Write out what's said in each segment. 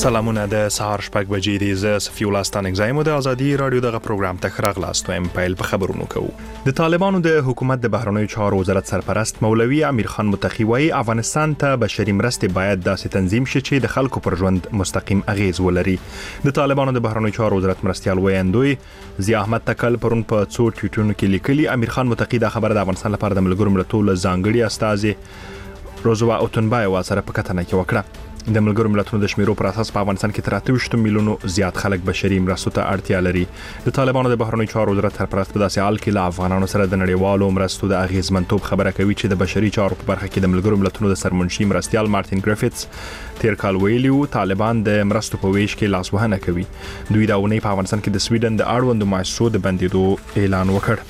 سلامونه د سهار شپږ بجې دي. زه صفي الله ستانک زایم د ازادي رادیو دغه پروګرام ته راغلاست وایم. پیل په خبرونو کوو. د طالبانو د حکومت د بهرنیو چارو وزارت سرپرست مولوي امیر خان متقی وايي افغانستان ته بشري مرستې باید داسې تنظیم شي چې د خلکو پر ژوند مستقیم اغیز ولري. د طالبانو د بهرنیو چارو وزارت مرستیال ویاندوی ضیا احمد تکل پرون په څو ټویټونو کې لیکلي امیر خان متقی دا خبره د افغانستان لپاره د ملګرو ملتونو ځانګړي استازي روزوا اوتنبای واسره په کتنه کې وکړه. د ملګرو ملتونو د شمیرو پر اساس په افغانستان کې 23 میلیونو زیات خلک بشري مرستو ته اړتیا لري. د طالبانو د بهرنیو چارو وزارت سرپرست په داسې حال کې له افغانانو سره د نړیوالو مرستو د اغیزمنتوب خبره کوي چې د بشري چارو په برخه کې د ملګرو ملتونو د سرمنشي مرستیال مارټین ګریفټس تیر کال ویلیو طالبان د مرستو په ویش کې لاسوهنه کوي. دوی دا ونې په افغانستان کې د سویډن د اړوندو مؤسسو د بندیدو اعلان وکړ.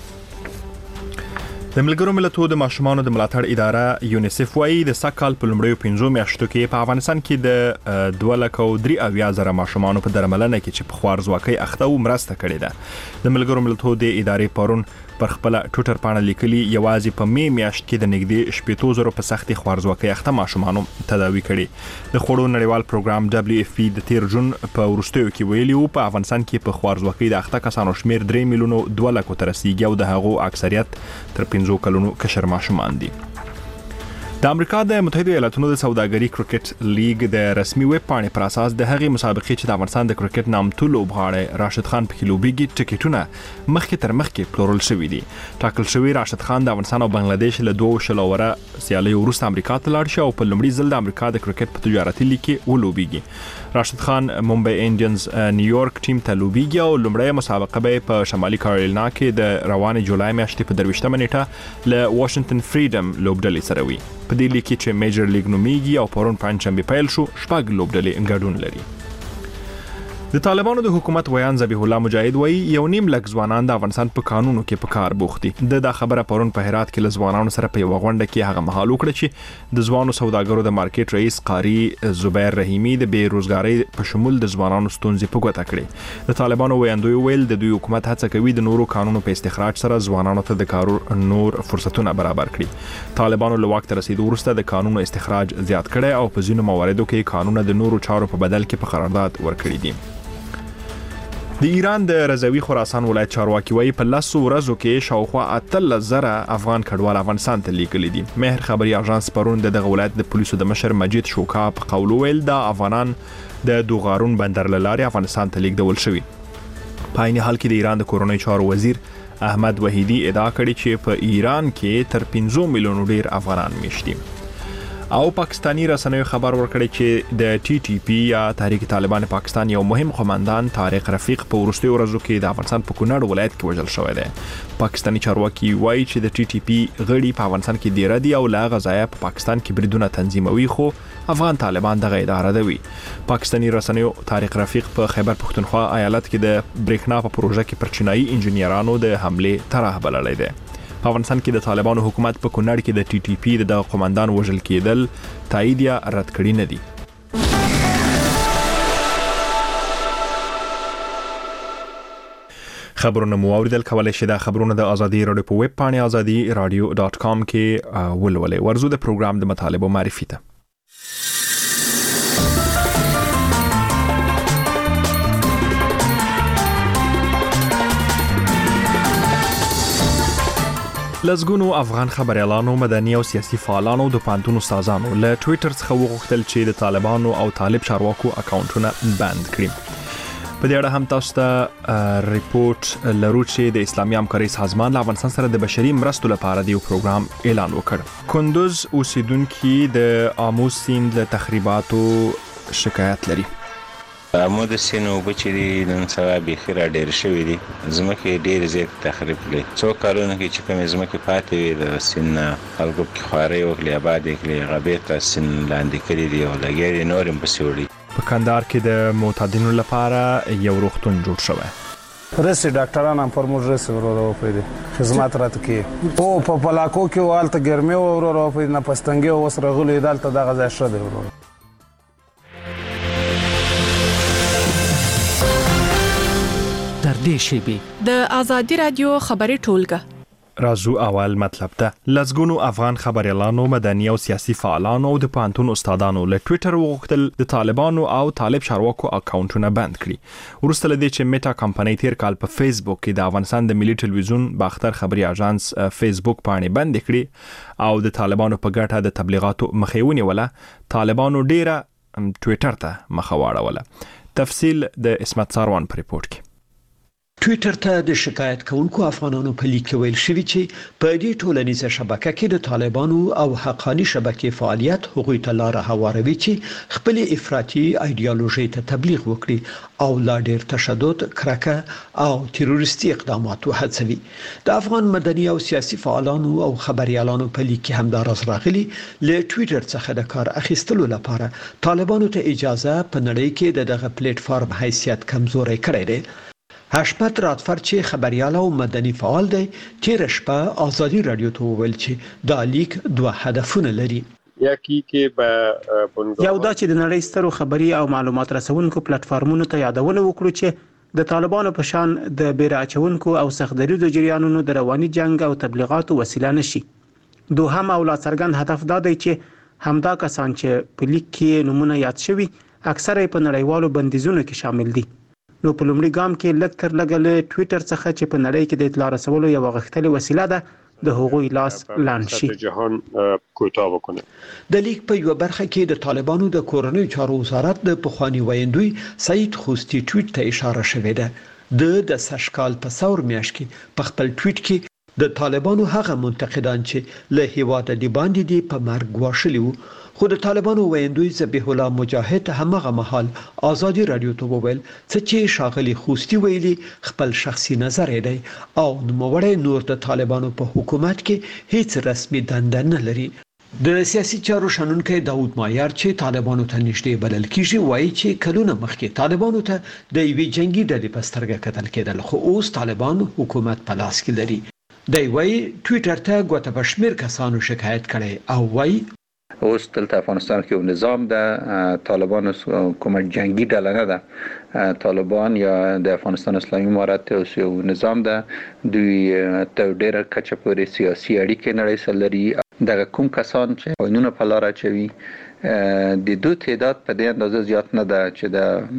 د ملګرو ملتونو د ماشومانو د ملاتړ اداره یونیسف وايي د سکهال په لومړیو 15 میاشتو کې په افغانستان کې د 2,3,000 ماشومانو په درملنه کې چې په خوارزواکۍ اخته و مرسته کړې ده. د ملګرو ملتونو د ادارې پرون پر خپل ټویټر باندې لیکلي یوازې په می میاشت کې د نږدې 80,000 په سختي خوارزواکۍ اخته ماشومانو تداوي کړي. د خوړو نړیوال پروګرام WFP د تیر جون په وروستیو کې ویلي وو په افغانستان کې په خوارزواکۍ د اخته کسانو شمیر 3 میلیونو 2 لک ته رسیدي او د هغو اکثریت تر 15 کلونو کشر ماشومان دي. د امریکا د متحده ایالاتونو د سوداګري کرکټ لیگ د رسمي ویب پاڼې پر اساس د هغې مسابقې چې د افغانستان د کرکټ نامتو لوبغاړی راشد خان په لوبېږي ټیکټونه مخکې تر مخکې پلورل شوي دي. ټاکل شوی راشد خان د افغانستان او بنگلاديش له 2 شلوره سیالیو وروسته امریکا ته لاړ شي او په لومړي ځل د امریکا د کرکټ په تجارتي لیګ کې ولوبېږي. راشد خان ممبئی انډینز نیویارک ټیم ته لوبېږي او لومړی مسابقه به په شمالي کارولینا کې د روانې جولای میاشتې په 23 نیټه له واشنگټن فریډم لوبډلې سره وي. په دې لیګ کې چې میجر لیګ نومیږي او پرون پنځشنبه پیل شو 6 لوبډلې ګډون لري. د طالبانو د حکومت ویان ذبیح الله مجاهد وایي 1.5 لک ځوانان د افغانستان په قانونو کې په کار بوخت دي. دا خبره پرون په هرات کې له ځوانانو سره په یو غونډه کې هغه مهال وکړه چې د ځوانو سوداګرو د مارکیټ رئیس قاری زبیر رحیمی د بیروزګاری په شمول د ځوانانو ستونزې په ګوته کړې. د طالبانو ویاندوی ویل د دوی حکومت هڅه کوي د نورو قانونو په استخراج سره ځوانانو ته د کارو نور فرصتونه برابر کړي. طالبانو له وخت رسیدو وروسته د قانونو استخراج زیات کړي او په ځینو مواردو کې قانون د نورو چارو په بدل کې په قرارداد ورکړي دي. د ایران د رضوی خراسان ولایت چارواکي وايي په 10 ورځو کې شاوخوا 8,000 افغان کډوال افغانستان ته لیږلي دي. مهر خبري اژانس پرون دغه ولایت د پولیسو د مشر مجید شوکا په قول ویل د افغانان د دوغارون بندر لارې افغانستان ته لیږدول شوی. په عین حال کې د ایران د کورونی چارو وزیر احمد وحیدی ادعا کړې چې په ایران کې تر 15 میلیونو ډیر افغانان میشتي. او پاکستانی رسنیو خبر ورکړی چې د TTP یا تحریک طالبان پاکستان یو مهم قوماندان طارق رفیق په وروستیو ورځو کې د افغانستان په کونړ ولایت کې وژل شوی دی. پاکستانی چارواکي وایي چې د TTP غړي په افغانستان کې ډیر دي او لا غزایا په پاکستان کې بریدونه تنظیموي خو افغان طالبان دغه اداره دوي. پاکستانی رسنیو طارق رفیق په خیبر پختونخوا ایالت کې د بریښنا په پروژه کې پر چینایي انجنیرانو د حمله طرح بللی دی. په افغانستان کې د طالبانو حکومت په کونړ کې د TTP د قوماندان وژل کېدل تایید یا رد کړی نه دي. خبرونه مو اوریدل. کولای شئ د خبرونه د ازادي رادیو په ویب پاڼه azadiradio.com کې ولولئ. ورزو د پروګرام د مطالبه معرفي ته. لزګونو افغان خبريالانو مدني او سیاسي فعالانو د پانتون استادانو له ټوئیټر څخه وغوښتل چې د طالبانو او طالب چارواکو اکاونټونه بند کړي. په دې اړه هم تاسو ته ریپورت لرو چې د اسلامي همکارۍ سازمان له افغانستان سره د بشري مرستو لپاره د یو پروګرام اعلان وکړ. کندوز اوسیدونکو د آمو سیند له تخریباتو شکایت لري. آمو د سیند اوبه چې دي نن سبا بیخي را ډېر شوي دي. ځمکې ډېرې زیات تخریب کړې. څو کلونو کې چې کومې ځمکې پاتې وي د سیند نه خلکو پکې خوارۍ وکړې اباد یې کړې هغه بېرته سیند لاندې کړي دي او لګیا دي نور هم پسې وړي. په کندهار کې د معتادینو لپاره یو روغتون جوړ شوی. رسي ډاکټران هم فرموز رسي ورو په خدمات راته کې او په پلاکو کې والته ګرمي ورو په نه پستنګي او سره غلي دالته دغه ځای شته ورو. در دې شیبې د ازادي رادیو خبري ټولګه رازو اول مطلب ته لزګونو افغان خبريالانو مدني او سیاسي فعالانو او د پانتون استادانو له ټوئیټر وغوښتل د طالبانو او طالب چارواکو اکاونټونه بند کړي ورسته لدی چې میټا کمپنۍ تیر کال په فیسبوک کې د افغانستان د ملي ټلویزیون باختر خبري اژانس فیسبوک باندې بند کړي او د طالبانو په ګټه د تبلیغاتو مخېونی ولا طالبانو ډیره ټوئیټر ته مخواړه تفصیل د اسمت ساروان پر ریپورت کې ټوئیټر ته د شکایت کوونکو افغانانو په لیک ویل شوی چې په دې ټولنیزه شبکه کې د طالبانو او حقانی شبکې فعالیت هغوی ته لار هواروي چې خپل افراطي ایدئولوژي ته تبلیغ وکړي او لا ډیر تشدد، کرکه او تروریستي اقدامات وهڅوي. د افغان مدني او سیاسي فعالانو او خبريالانو په لیک کې همدارس راغلي له ټوئیټر څخه د کار اخیستلو لپاره طالبانو ته اجازه په نړۍ کې دغه پلیټ فارم حیثیت کمزوري کړی دی. هشمت راتفر چې خبريال او مدني فعال دی تیر شپه آزادي رادیو ته ویل چې دا لیک دوه هدفونه لري. یو دا چې د نړۍ سترو خبري او معلومات رسونکو پلیټ فارمونو ته یادونه وکړو چې د طالبانو په شان د بیرعچونکو او سختدریزو جریانونو د رواني جنگ او تبلیغاتو وسیله نشي. دوهم او لا څرګند هدف دا دی چې همدا کسان چې په لیک کې نمونه یاد شوي اکثره په نړیوالو بندیزونو کې شامل دي. نو په لومړي ګام کې لږ تر لږه له ټوئیټر څخه چې په نړۍ کې د اطلاع رسولو یو غښتلې وسیله ده د هغوی لاس لاندې شي. جهان کوتاه وکړي. د لیک په یو برخه کې د طالبانو د کورنۍ چارو وزارت د پخوانی ویندوی سعید خوستی ټوئیټ ته اشاره شوې ده. د سشکال په ثور میاشت کې په خپل ټوئیټ کې د طالبانو هغه منتقدان چې له هیواده دی باندې دی په مرګ واښلي وو، خو د طالبانو ویندوی ذبیح الله مجاهد همغه مهال آزادي رادیو ته وویل چې شاغلي خوستی ویلي خپل شخصي نظر دی او نوموړی نور د طالبانو په حکومت کې هیڅ رسمي دنده نه لري. د سیاسي چارو شنونکي داود مایر چې طالبانو ته نږدې بلل کیږي وایي چې کلونه مخکې طالبانو ته د یوې جنگي ډلې په سترګه کتل کېدل، خو اوس طالبان حکومت په لاس کې لري. دی وایي ټوئیټر ته ګوته بشمیر کسانو شکایت کړي او وایي اوس دلته افغانستان کې یو نظام د طالبانو کومه جنگي ډله نه ده. طالبان یا د افغانستان اسلامي امارت یو نظام ده، دوی ته ډېر کچه پورې سیاسي اړیکې نړۍ سره لري. دغه کوم کسان چې قانون په لار اچوي د دوی تعداد په دې اندازه زیات نه ده چې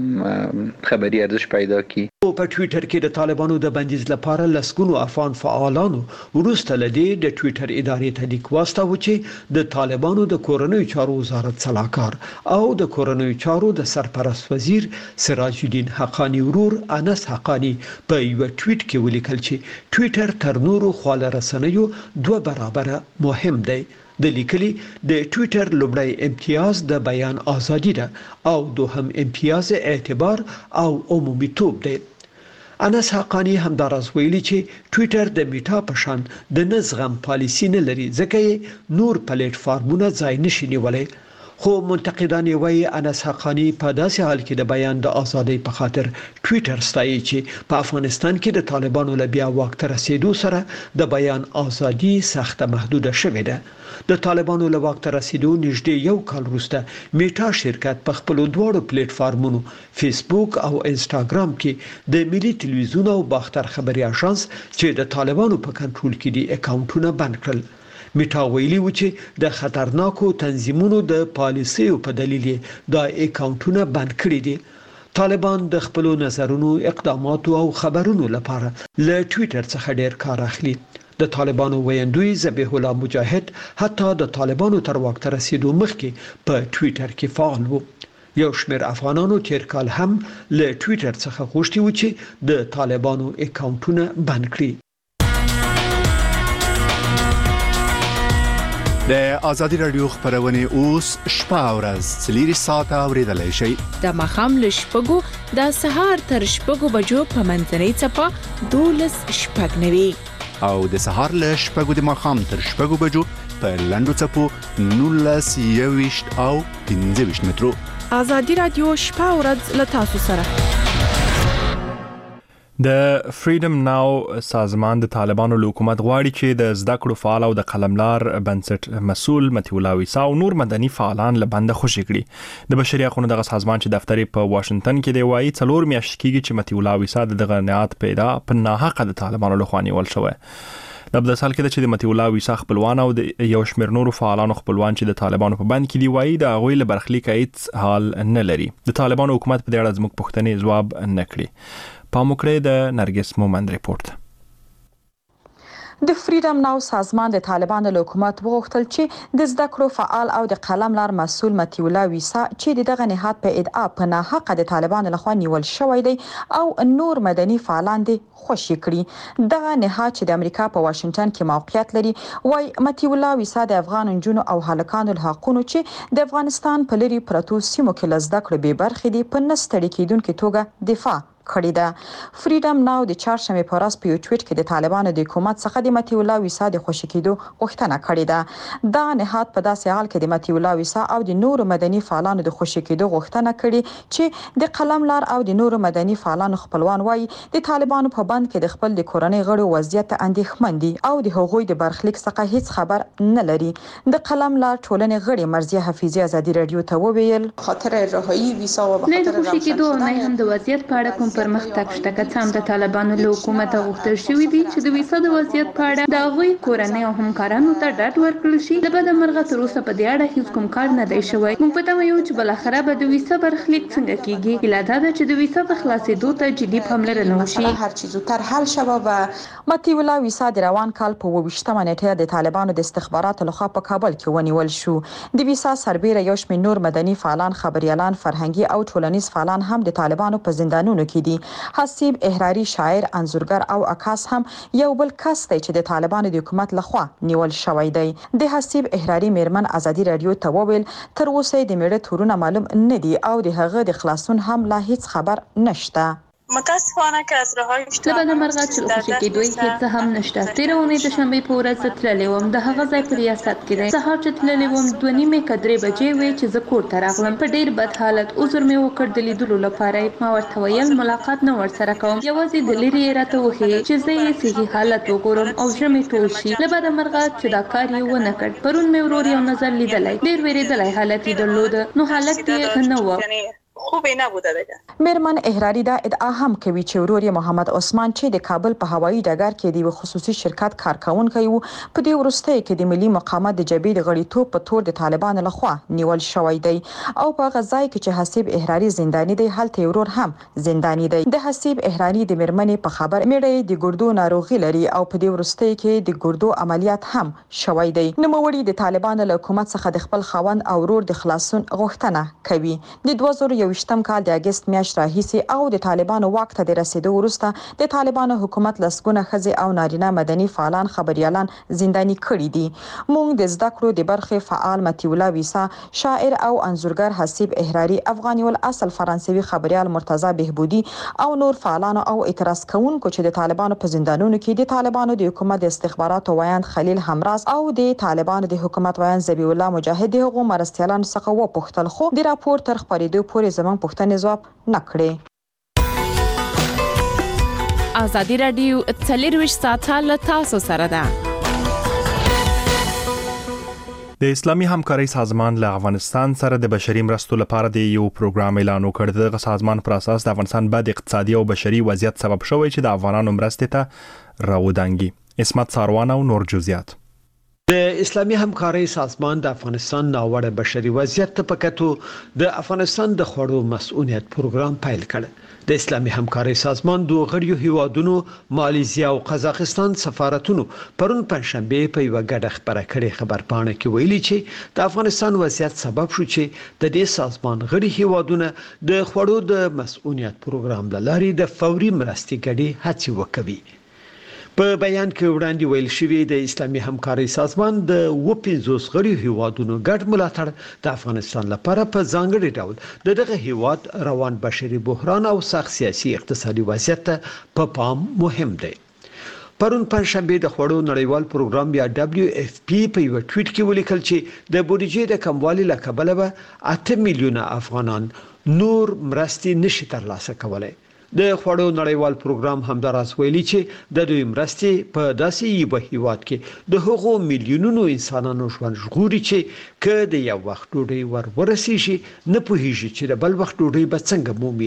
د خبري ارزش پیدا کړي. په ټوئیټر کې د طالبانو د بندیز لپاره لسګونو افغان فعالانو وروسته لدی د ټوئیټر ادارې ته لیک واستاوه چې د طالبانو د کورنۍ چارو وزارت صلاحکار او د کورنۍ چارو د سرپرست وزیر سراج الدین حقانی ورور انس حقانی په یو ټوئیټ کې ولیکل چې ټوئیټر تر نورو خواله رسنیو 2 برابره مهم دی. د لیکلي د ټوئیټر لومړی امتیاز د بیان ازادي ده او دوهم امتیاز اعتبار او عمومي توپ دی. انس حقانی همدارس ویلي چې ټوئیټر د میټا په شان د نظم پالیسی نه لري ځکه نور پلیټ فارمونه ځای نشي نیولای. خو منتقدان وایي انس حقانی په داسې حال کې د بیان د ازادۍ په خاطر ټوئیټر ستایي چې په افغانستان کې د طالبانو له بیا واک ته رسیدو سره د بیان ازادي سخت محدوده شوې ده. د طالبانو له واک ته رسیدو نږدې یو کال وروسته میټا شرکت په خپل دوه پلیټ فارمونو فیسبوک او انستګرام کې د ملي ټلویزیون او باختر خبري اژانس چې د طالبانو په کنټرول کې دي اکاونټونه بند کړل. میټا ویلي و چې د خطرناکو تنظیمونو د پالیسیو په دلیل دا اکاونټونه بند کړي دي. طالبان د خپل نظرونو، اقداماتو او خبرونو لپاره له ټوئیټر څخه ډیر کار اخلي. د طالبانو ویندوی ذبیح الله مجاهد حتی د طالبانو تر واک ته رسیدو مخکې په ټوئیټر کې فعال و. یو شمېر افغانانو تیر کال هم له ټوئیټر څخه غوښتي و چې د طالبانو اکاونټونه بند کړي. د آزادي رادیو خبرونه اوس شپه او ورځ 4 ساعته اوریدلای شئ. د مخام له شپږو د سهار تر شپږو بجو په منځنۍ چپه 12 شپږ نوي او د سهار له شپږو د مخام تر شپږو بجو په لندو چپو 19 او 15 مترو. آزادي رادیو شپه او ورځ له تاسو سره. د فریډم ناو سازمان د طالبانو له حکومت غواړي چې د زده کړو فعال او د قلملار بنسټ مسؤل متي الله ویسا او نور مدني فعالان له بنده خوشي کړي. د بشري حقوقو دغه سازمان چې دفتر په واشنگټن کې دی وایي 4 میاشتې کېږي چې متي الله ویسا دغه نهاد پیدا په ناحقه د طالبانو له خوا نیول شوی. د بل سال کې چې د متي الله ویسا خپلوان او د یو شمېر نورو فعالانو خپلوان چې د طالبانو په بند کې دی وایي د هغوی له برخلیک هیڅ حال نه لري. د طالبانو حکومت په دې اړه زموږ پوښتنې ځواب نه کړي. پاموکړې د نرګس مومند ریپورت. د فریډم ناو سازمان د طالبانو له حکومت وغوښتل چې د زده کړو فعال او د قلم لار مسؤل متي الله ویسا چې دغه نهاد په ادعا په ناحقه د طالبانو لخوا نیول شوی دی او نور مدني فعالان دي خوشي کړي. دغه نهاد چې د امریکا په واشنگټن کې موقعیت لري وای متي الله ویسا د افغان نجونو او هلکانو له حقوقو چې د افغانستان په لري پرتو سیمو کې لزده کړو به برخې دي په نستړي کېدونکو توګه دفاع کړی ده. فریډم ناو د چهارشنبه په ورځ په یو ټویټ کې د طالبانو د حکومت څخه د متي الله ویسا د خوشي کېدو غوښتنه کړې ده. دا نهاد په داسې حال کې د متي الله ویسا او د نورو مدني فعالانو د خوشي کېدو غوښتنه کړې چې د قلم لار او د نورو مدني فعالانو خپلوان وایي د طالبانو په بند کې د خپل د کورنۍ غړو وضعیت اندېښمن دي او د هغوی د برخلیک څخه هیڅ خبر نه لري. د قلم لار ټولنې غړي مرزیه حفیظي ازادي رادیو ته وویل خاطر رهایی ویسا او خاطر خوشي کېدو نه هم د وضعیت په اړه کوم پرمختګ شته که څه هم د طالبانو له حکومت غوښتل شوی دی چې د ویسا د وضعیت په اړه د هغوی کورنۍ او همکارانو ته ډاډ ورکړل شي. د بده مرغه تر اوسه په دې اړه هیڅ کوم کار نه دی شوی. موږ په تمه یو چې بالاخره به د ویسا برخلیک څنګه کیږي. هیله ده چې د ویسا د خلاصېدو ته جدي پاملرنه وشي. هر چیز زودتر حل شوه. و متي الله ویسا د روان کال په 28مه نیټه د طالبانو د استخباراتو لخوا په کابل کې ونیول شو. د ویسا سربېره یو شمېر نور مدني فعالان، خبريالان، فرهنګي او ټولنیز فعالان هم د طالبانو په زندانونو کې دي. حسیب احراری، شاعر، انځورګر او عکاس هم یو بل کس دی چې د طالبانو د حکومت لخوا نیول شوی دی. د حسیب احراری میرمن ازادي رادیو ته وویل تر اوسه د میړه تورونه معلوم نه دي او د هغه د خلاصون هم لا هیڅ خبر نشته. متاسفانه که از رهاییش له بده مرغه چې د خوشي کېدو هیڅ هم نشته. تېره اونۍ د شنبې په ورځ تللې وم. د هغه ځای په ریاست کې دی. سهار چې تللې وم 2:30 کدرې بجې وې چې زه کور ته راغلم. په ډېر بد حالت عذر مې وکړ د لیدلو لپاره. ما ورته ویل ملاقات نه ورسره کوم، یوازې د لرې یې راته وښیي چې زه یې صحي حالت وګورم او زړه مې ټول شي. له بده مرغه چې دا کار یې ونه کړ. پرون مې ورور یو نظر لیدلی، ډېر وېرېدلی حالت یې درلود، نو حالت یې نه و. خوبی نبوده دیگه. میرمن احراری دا ادعا هم کوي چې ورور محمد عثمان چې د کابل په هوایي ډګر کې د خصوصي شرکت کارکونکي وو په دې وروستۍ کې د ملي مقاومت د جبهې د غړیتوب په تور د طالبانو لخوا نیول شوی دی او په غزای کې چې حسیب احراری زنداني دی هلته ورور هم زنداني دی. د حسیب احراری د میرمنې په خبر میړه د ګردو ناروغي لري او په دې وروستۍ کې د ګردو عملیات هم شوی دی. نوموړي د طالبانو له حکومت څخه د خپل خاوند او ورور د خلاصون غوښتنه کوي. د 2021م کال د اگست میاشت راهیسي او د طالبانو واک ته د رسیدو وروسته د طالبانو حکومت لسګونه ښځې او نارینه مدني فعالان، خبريالان زنداني کړي دي. موږ د زده کړو د برخې فعال متي الله ویسا، شاعر او انځورګر حسیب احراری، افغاني الاصل فرانسوي خبريال مرتضی بهبودي او نور فعالان او اعتراض کوونکو چې د طالبانو په زندانونو کې د طالبانو د حکومت د استخباراتو وایند خلیل همراز او د طالبانو د حکومت وایند ذبیح الله مجاهد د حقوقو مرستیالانو څخه وپوښتل، خو د راپور تر خبرېدو پورې زموږ پوښتنې ځواب نکړي. ازادي رادیو 24 ساعته له تاسو سره ده. د اسلامي همکارۍ سازمان له افغانستان سره د بشري مرستو لپاره د یو پروګرام اعلان وکړ. د سازمان پر اساس د افغانستان بد اقتصادي او بشري وضعیت سبب شوی چې د افغانانو مرستې ته راودانګي. اسمت ساروان او نور جزئیات. د اسلامي همکارۍ سازمان د افغانستان ناوړه بشري وضعیت ته پکتو د افغانستان د خوړو مسؤلیت پروګرام پیل کړ. د اسلامي همکارۍ سازمان دوه غړیو هیوادونو مالیزیا او قزاقستان سفارتونو پرون پنځشنبه په یو غډه خبره کړې خبرپاڼه کې ویلي چې د افغانستان وضعیت سبب شو چې د دې سازمان غړي هیوادونه د خوړو د مسؤلیت پروګرام لارې د فوري مرستې ګډې هڅې وکوي. په بیان کې وړاندې ویل شوی د اسلامي همکارۍ سازمان د 50 غړي هیوادونو ګډ ملاتړ د افغانستان لپاره په ځانګړي ډول دغه هیواد روان بشري بحران او سخت سیاسي اقتصادي وضعیت ته په پام مهم دی. پرون پنځشنبه د خوړو نړیوال پروګرام یا WFP په یو ټویټ کې ولیکل چې د بودیجې د کموالي له کبله به 8 میلیونه افغانان نور مرستې نشي ترلاسه کولای. د خوړو نړیوال پروګرام همداراز ویلي چې د دوی مرستې په داسې یو هیواد کې د هغو میلیونونو انسانانو ژوند ژغوري چې که د یو وخت ډوډۍ ورسیږي نه پوهیږي چې د بل وخت ډوډۍ به څنګه مومي.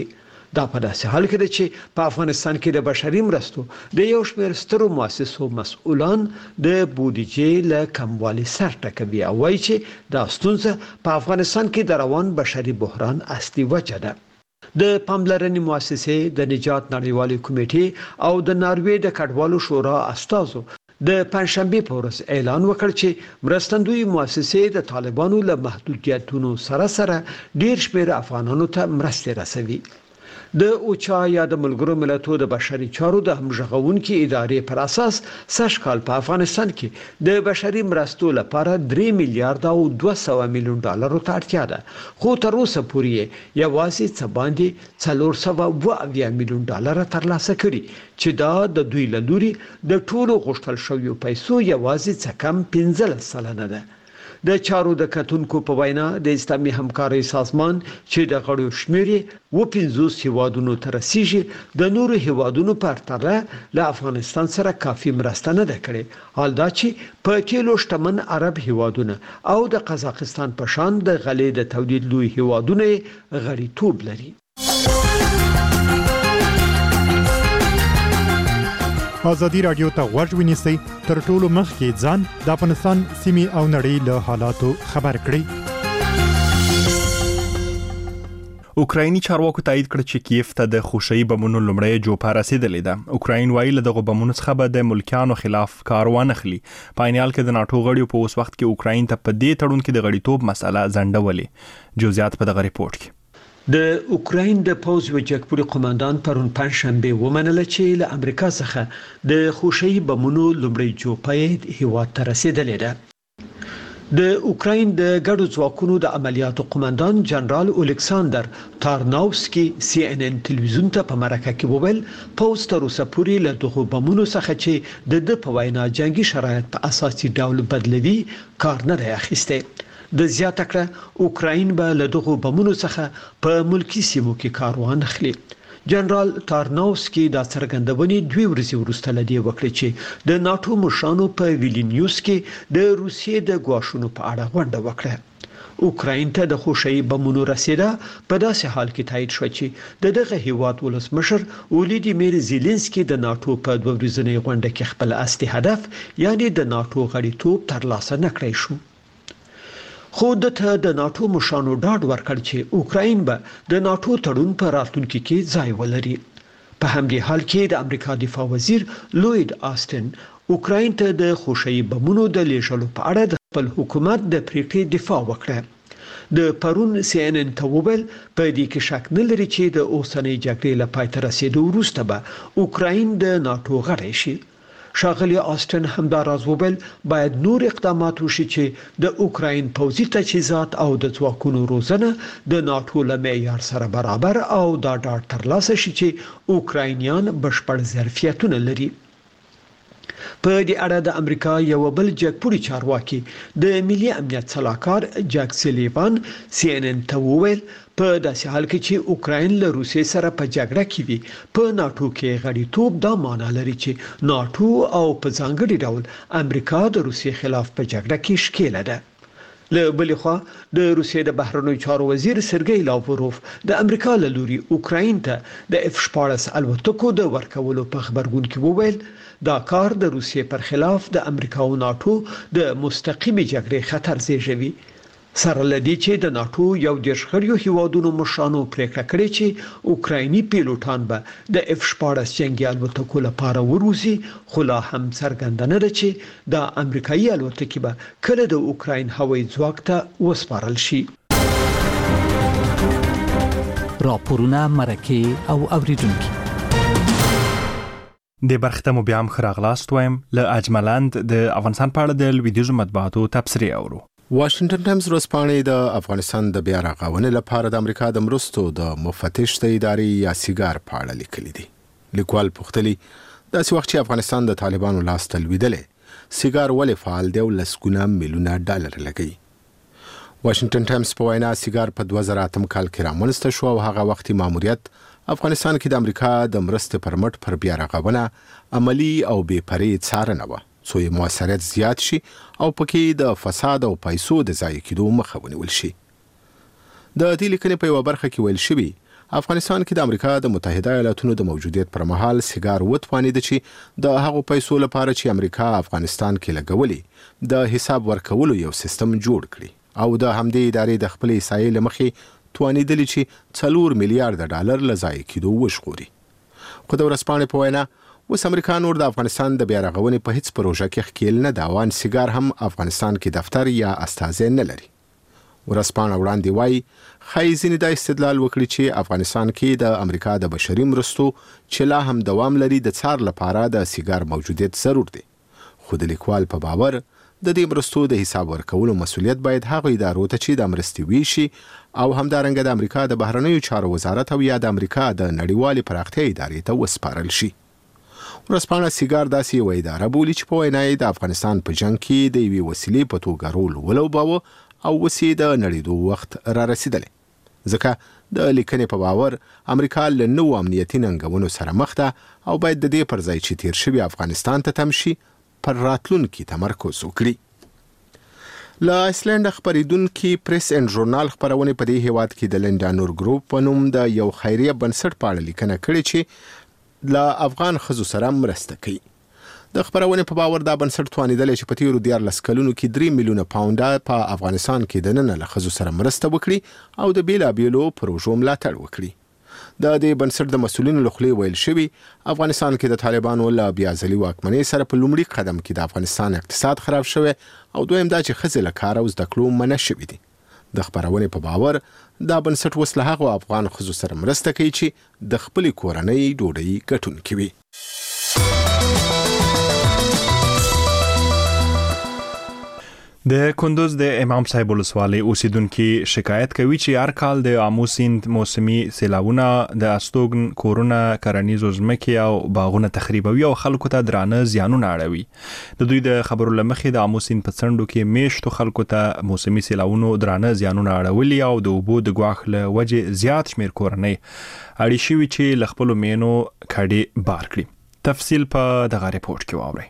دا په داسې حال کې ده چې په افغانستان کې د بشري مرستو د یو شمېر سترو مؤسسو مسؤلان د بودیجې له کموالي سر ټکوي او وایي چې دا ستونزه په افغانستان کې د روان بشري بحران اصلي وجه ده. د پاملرنې مؤسسې د نجات نړیوالې کمیټې او د ناروې د کډوالو شورا استازو د پنځشنبه په ورځ اعلان وکړ چې مرستندوی مؤسسې د طالبانو له محدودیتونو سره ډیر شمېر افغانانو ته مرستې رسوي. د اوچا یا د ملګرو ملتونو د بشري چارو د همغږونکو ادارې پر اساس سږ کال په افغانستان کې د بشري مرستو لپاره 3 میلیارډ او 200 میلیون ډالر ته اړتیا ده، خو تر اوسه پورې یوازې څه باندې 420 میلیون ډالر ترلاسه کړي چې دا د دوی له لوري د ټولو غوښتل شویو پیسو یوازې څه کم 15% ده. د چارو د کتونکو په وینا د اسلامي همکارۍ سازمان چې د غړو شمېر و 50 هیوادونو ته رسیږي د نورو هیوادونو په پرتله له افغانستان سره کافي مرسته نه ده کړې، حال دا چې په تیلو شتمن عرب هیوادونه او د قزاقستان په شان د غلې د تولید لوی هیوادونه غړیتوب لري. ازادي رادیو ته غوږ ونیسئ تر ټولو مخکې ځان د افغانستان سیمې او نړۍ له حالاتو خبر کړئ. اوکرایني چارواکو تایید کړ چې کیف ته د خوشي بمونو لمړی جوپه رسیدلې ده. اوکراین وایي له دغه بمونو څخه به د ملکیانو خلاف کاروان اخلي. په عین حال کې د ناتو غړیو په اوس وخت کې اوکراین ته په دې تړون کې د غړیتوب مسله ځنډولې. جزئیات په دغه ریپورت کې. د اوکراین د پوز وجکپوري قوماندان پرون پنځشنبه ومنله چې له امریکا څخه د خوشي بمونو لمړی جوپه هیواد ته رسیدلې ده. د اوکراین د ګډو ځواکونو د عملیاتو قوماندان جنرال الکساندر تارناوسکي CNN تلویزیون ته په مرکه کې وویل پوز تر اوسه پورې له دغه بمونو څخه چې د په وینا جنگي شرایط په اساسي ډول بدلوي کار نه دی اخیسته. د زیاته کړه اوکراین به له دغه بمونو څخه په ملکی سیمو کې کاروان اخلي. جنرال تارناوسکي دا څرګندونې 2 ورځې وروسته لدی وکړه چې د ناتو مشرانو په ویلنیوس کې د روسیې د ګواښونو په اړه غونډه وکړه. اوکراین ته د خوشي بمونو رسیدا په داسې حال کې تایید شو چې دغه هیواد ولسمشر ولیدیمیر زيلنسکي د ناتو په 2 ورځنۍ غونډه کې خپل اصلي هدف یعنی د ناتو غړیتوب ترلاسه نکړی شو. خو دته د ناتو مشرانو ډاډ ورکړ چې اوکراین به د ناتو تړون په راتلونکي کې ځای ولري. په همدې حال کې د امریکا دفاع وزیر لوید آستن اوکراین ته د خوشي بمونو د لیږلو په اړه د خپل حکومت د پریکړې دفاع وکړه. د پرون CNN ته وویل په دې کې شک نه لري چې د اوسنۍ جګړې له پای ته رسیدو وروسته به اوکراین د ناتو غړی شي. شاغلی آستن همداراز وویل باید نور اقدامات وشي چې د اوکراین پوځي تجهیزات او د ځواکونو روزنه د ناتو له معیار سره برابر او دا ډاډ ترلاسه شي چې اوکراینیان بشپړ ظرفیتونه لري. په دې اړه د امریکا یو بل جګپوري چارواکي د ملي امنیت صلاحکار جاک سلیوان CNN ته وویل په داسې حال کې چې اوکراین له روسیې سره په جګړه کې وي په ناتو کې غړیتوب دا معنی لري چې ناتو او په ځانګړي ډول امریکا د روسیې خلاف په جګړه کې ښکیله ده. له بلې خوا د روسیې د بهرنیو چارو وزیر سرګی لاوروف د امریکا له لوري اوکراین ته د F-14 الوتکو د ورکولو په خبرګون کې وویل دا کار د روسیې پر خلاف د امریکا او ناتو د مستقیمي جګړې خطر زیږوي. سره لدی چې د ناتو یو د شخړیو هیوادونو مشرانو پریکړه کړې چې اوکرایني پیلوټان به د F-14 جنگي الوتکو لپاره وروزي، خو لا هم څرګنده نه ده چې د امریکایي الوتکې به کله د اوکراین هوایي ځواک ته وسپارل شي. راپورونه مرکه او اوریدونکو د برخته مو بیا هم خراغلاست وایم له اجملند د افغانستان په اړه د لویدیځو مطبوعاتو تبصرې اورو. واشنگټن ټایمز ورځپاڼې د افغانستان د بیا رغونې لپاره د امریکا د مرستو د مفتش د ادارې یا سیګار په اړه لیکلي دي. لیکوال پوښتلي داسې وخت چې افغانستان د طالبانو لاس ته لوېدلی سیګار ولې فعال دی او لسګونه میلیونه ډالر لګوي. واشنگټن ټایمز په وینا سیګار په 2008 کال کې رامنځته شو او هغه وختي ماموریت افغانستان کې د امریکا د مرستې پر مټ پر بیا رغونه عملی او بې پرې څارنه وه څو یې موثریت زیات شي او پکې د فساد او پیسو د ضایع کېدو مخه ونیول شي. د دې لیکنې په یوه برخه کې ویل شوي افغانستان کې د امریکا د متحده ایالاتونو د موجودیت پر مهال سیګار وتوانید چې د هغو پیسو لپاره چې امریکا افغانستان کې لګولې د حساب ورکولو یو سیستم جوړ کړي او د همدې ادارې د خپل ایسایې لمخې توانیدلی چې 4 میلیارډ ډالر لزای کېدو وشغوري. خو د ورځپاڼې په وینا اوس امریکا نور د افغانستان د بیا رغونې په هیڅ پروژه کې ښکیل نه ده او ان سیګار هم افغانستان کې دفتر یا استازی نه لري. ورځپاڼه وړاندې وایي ښایي ځینې دا استدلال وکړي چې افغانستان کې د امریکا د بشري مرستو چې لا هم دوام لري د څار لپاره د سیګار موجودیت ضرور دی. خو د لیکوال په باور د دې مرستو د حساب ورکولو مسؤلیت باید هغه ادارو ته چې د مرستې ویشي او همدارنګه د امریکا د بهرنیو چارو وزارت او یا د امریکا د نړیوالې پراختیا ادارې ته وسپارل شي. ورځپاڼه سیګار داسې یوه اداره بولي چې په وینا یې د افغانستان په جنګ کې د یوې وسیلې په توګه رول ولوباوه او اوس یې د نړېدو وخت را رسېدلی. ځکه د لیکنې په باور امریکا له نوو امنیتي ننګونو سره مخ ده او باید د دې پر ځای چې تیر شوي افغانستان ته تم شي پر راتلونکي تمرکز وکړي. له آیسلنډ خپریدونکي پریس اینډ ژورنال خپرونې په دې هیواد کې د لینډا نور ګروپ په نوم د یو خیریه بنسټ په اړه لیکنه کړې چې له افغان ښځو سره مرسته کوي. د خپرونې په باور دا بنسټ توانیدلی چې په تیرو 14 کلونو کې 3 میلیونه پاونډه په افغانستان کې دننه له ښځو سره مرسته وکړي او د بیلابیلو پروژو ملاتړ وکړي. د دې بنسټ د مسؤلینو له خولې ویل شوي افغانستان کې د طالبانو له بیا ځلي واکمنۍ سره په لومړي قدم کې د افغانستان اقتصاد خراب شوی او دویم دا چې ښځې له کار او زده کړو منع شوي دي. د خپرونې په باور دا بنسټ اوس له هغو افغان ښځو سره مرسته کوي چې د خپلې کورنۍ ډوډۍ ګټونکي وي. د کندوز د امام صاحب ولسوالۍ اوسیدونکو شکایت کوي چې هر کال د آمو سیند موسمي سیلاوونه د استوګن کورونه کرنیزو ځمکې او باغونه تخریبوي او خلکو ته درانه زیانونه اړوي. د دوی د خبرو لمخې د آمو سیند په څنډو کې میشتو خلکو ته موسمي سیلاوونو درانه زیانونه اړولي او د اوبو د ګواښ له وجې زیات شمیر کورنۍ اړې شوي چې له خپلو مینو کډې بار کړي. تفصیل په دغه ریپورت کې واورئ.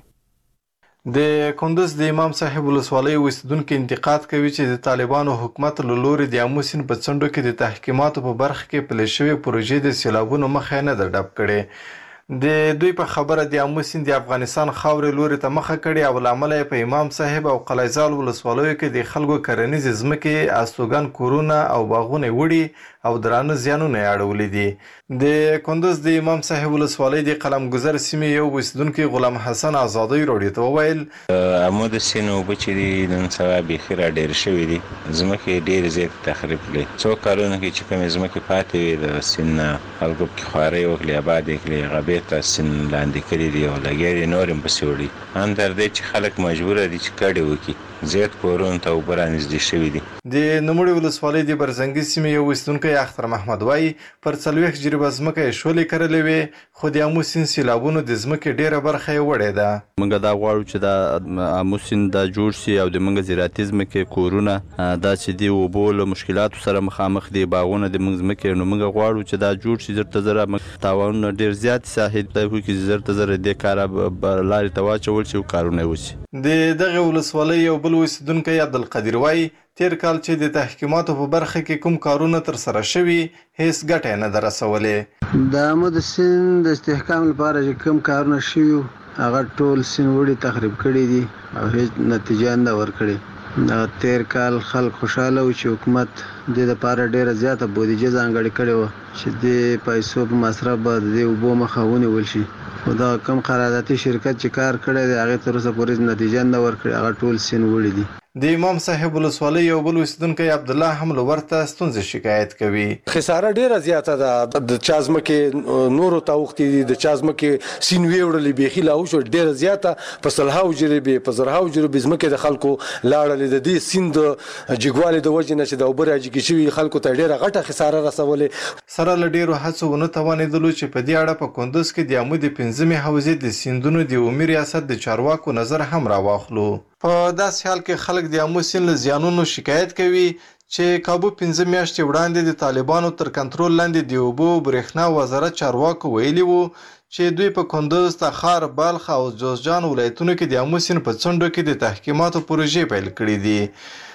د کندوز د امام صاحب ولسوالۍ اوسیدونکو انتقاد کوي چې د طالبانو حکومت له لوري د آمو سیند په څنډو کې د تحکیماتو په برخه کې پلي شوې پروژې د سیلابونو مخه نه ده ډب کړې. د دوی په خبره د آمو سیند د افغانستان خاورې لوري ته مخه کړې او له امله په امام صاحب او قلعه‌زال ولسوالیو کې د خلکو کرنیزې ځمکې استوګن کورونه او باغونه وړي او درانه زیانونه اړولي دي. د کندوز د امام صاحب ولسوالۍ د قلمګذر سیمې یو اوسیدونکي غلام حسن آزادی راډیو ته وویل آمو د سیند اوبه چې دي نن سبا بیخي راډېرې شوي دي، ځمکې ډېرې زیاتې تخریب کړې. څو کلونو کې چې کومې ځمکې پاتې وې د سیند نه خلکو پکې خوارۍ وکړې، ابادې کړې، هغه بېرته سیند لاندې کړي دي او لګیا دي نور هم پسې وړي. ان تر دې چې خلک مجبوره دي چې کډې وکړي، زیات کورونو ته اوبه رانږدې شوي دي. د نوموړې ولسوالۍ د برزنګي سیمې یو اوسیدونکی اختر محمد وایي پر 40 جریبه ځمکه یې شولې کرلې وې، خو د آمو سیند سیلابونو د ځمکې ډېره برخه یې وړې ده. موږ دا غواړو چې دا آمو سیند دا جوړ شي او د موږ زراعتي ځمکې کورونه دا چې دي اوبو له مشکلاتو سره مخامخ دي، باغونه د موږ ځمکې، نو موږ غواړو چې دا جوړ شي. زر ته زره تاوانونه ډېر زیات ساحل ته وي چې زر ته زره دې کاره لارې ته واچول شي او کارونه وشي. د دغه ولسوالۍ یو بل اوسیدونکی عبدالقدیر وایي تیر کال چې د تحکیماتو په برخه کې کوم کارونه تر سره شوي هیڅ ګټه نه ده رسولې. د آمو د سیند د استحکام لپاره چې کوم کارونه شوي هغه ټول سیند وړي تخریب کړي دي او هیڅ نتیجه نه ورکړي. تیر کال خلک خوشاله و چې حکومت د لپاره ډیره زیاته بودیجه ځانګړې کړې وه چې د پیسو په مصرف به د اوبو مخه ونیول شي، خو دا کم قراردادي شرکت چې کار کړی دی هغې تر اوسه پورې نتیجه نه ورکړې، هغه ټول سیند وړي دي. د امام صاحب ولسوالۍ یو بل اوسیدونکی عبدالله هم له ورته ستونزې شکایت کوي. خساره ډیره زیاته ده، د چا ځمکې نورو ته اوښتې دي، د چا ځمکې سیند ویوړلې بیخي لا وشوه ډیره زیاته، په سلهاو جریبې په زرهاو جریبې ځمکې د خلکو لاړلې. د دې سیند جګوالي د وجې نه چې د اوبه راجګې شوي خلکو ته ډیره غټه خساره رسولې. سره له ډیرو هڅو ونه توانېدلو چې په دې اړه په کندوز کې د آمو د 5مې حوزې د سیندونو د عمومي ریاست د چارواکو نظر هم راواخلو. په داسې حال کې خلک د آمو سیند له زیانونو شکایت کوي چې کابو 5 میاشتې وړاندې د طالبانو تر کنټرول لاندې د اوبو برېښنا وزارت چارواکو ویلي وو چې دوی په کندوز، تخار، بلخ او جوزجان ولایتونو کې د آمو سیند په څنډو کې د تحکیماتو پروژې پیل کړې دي.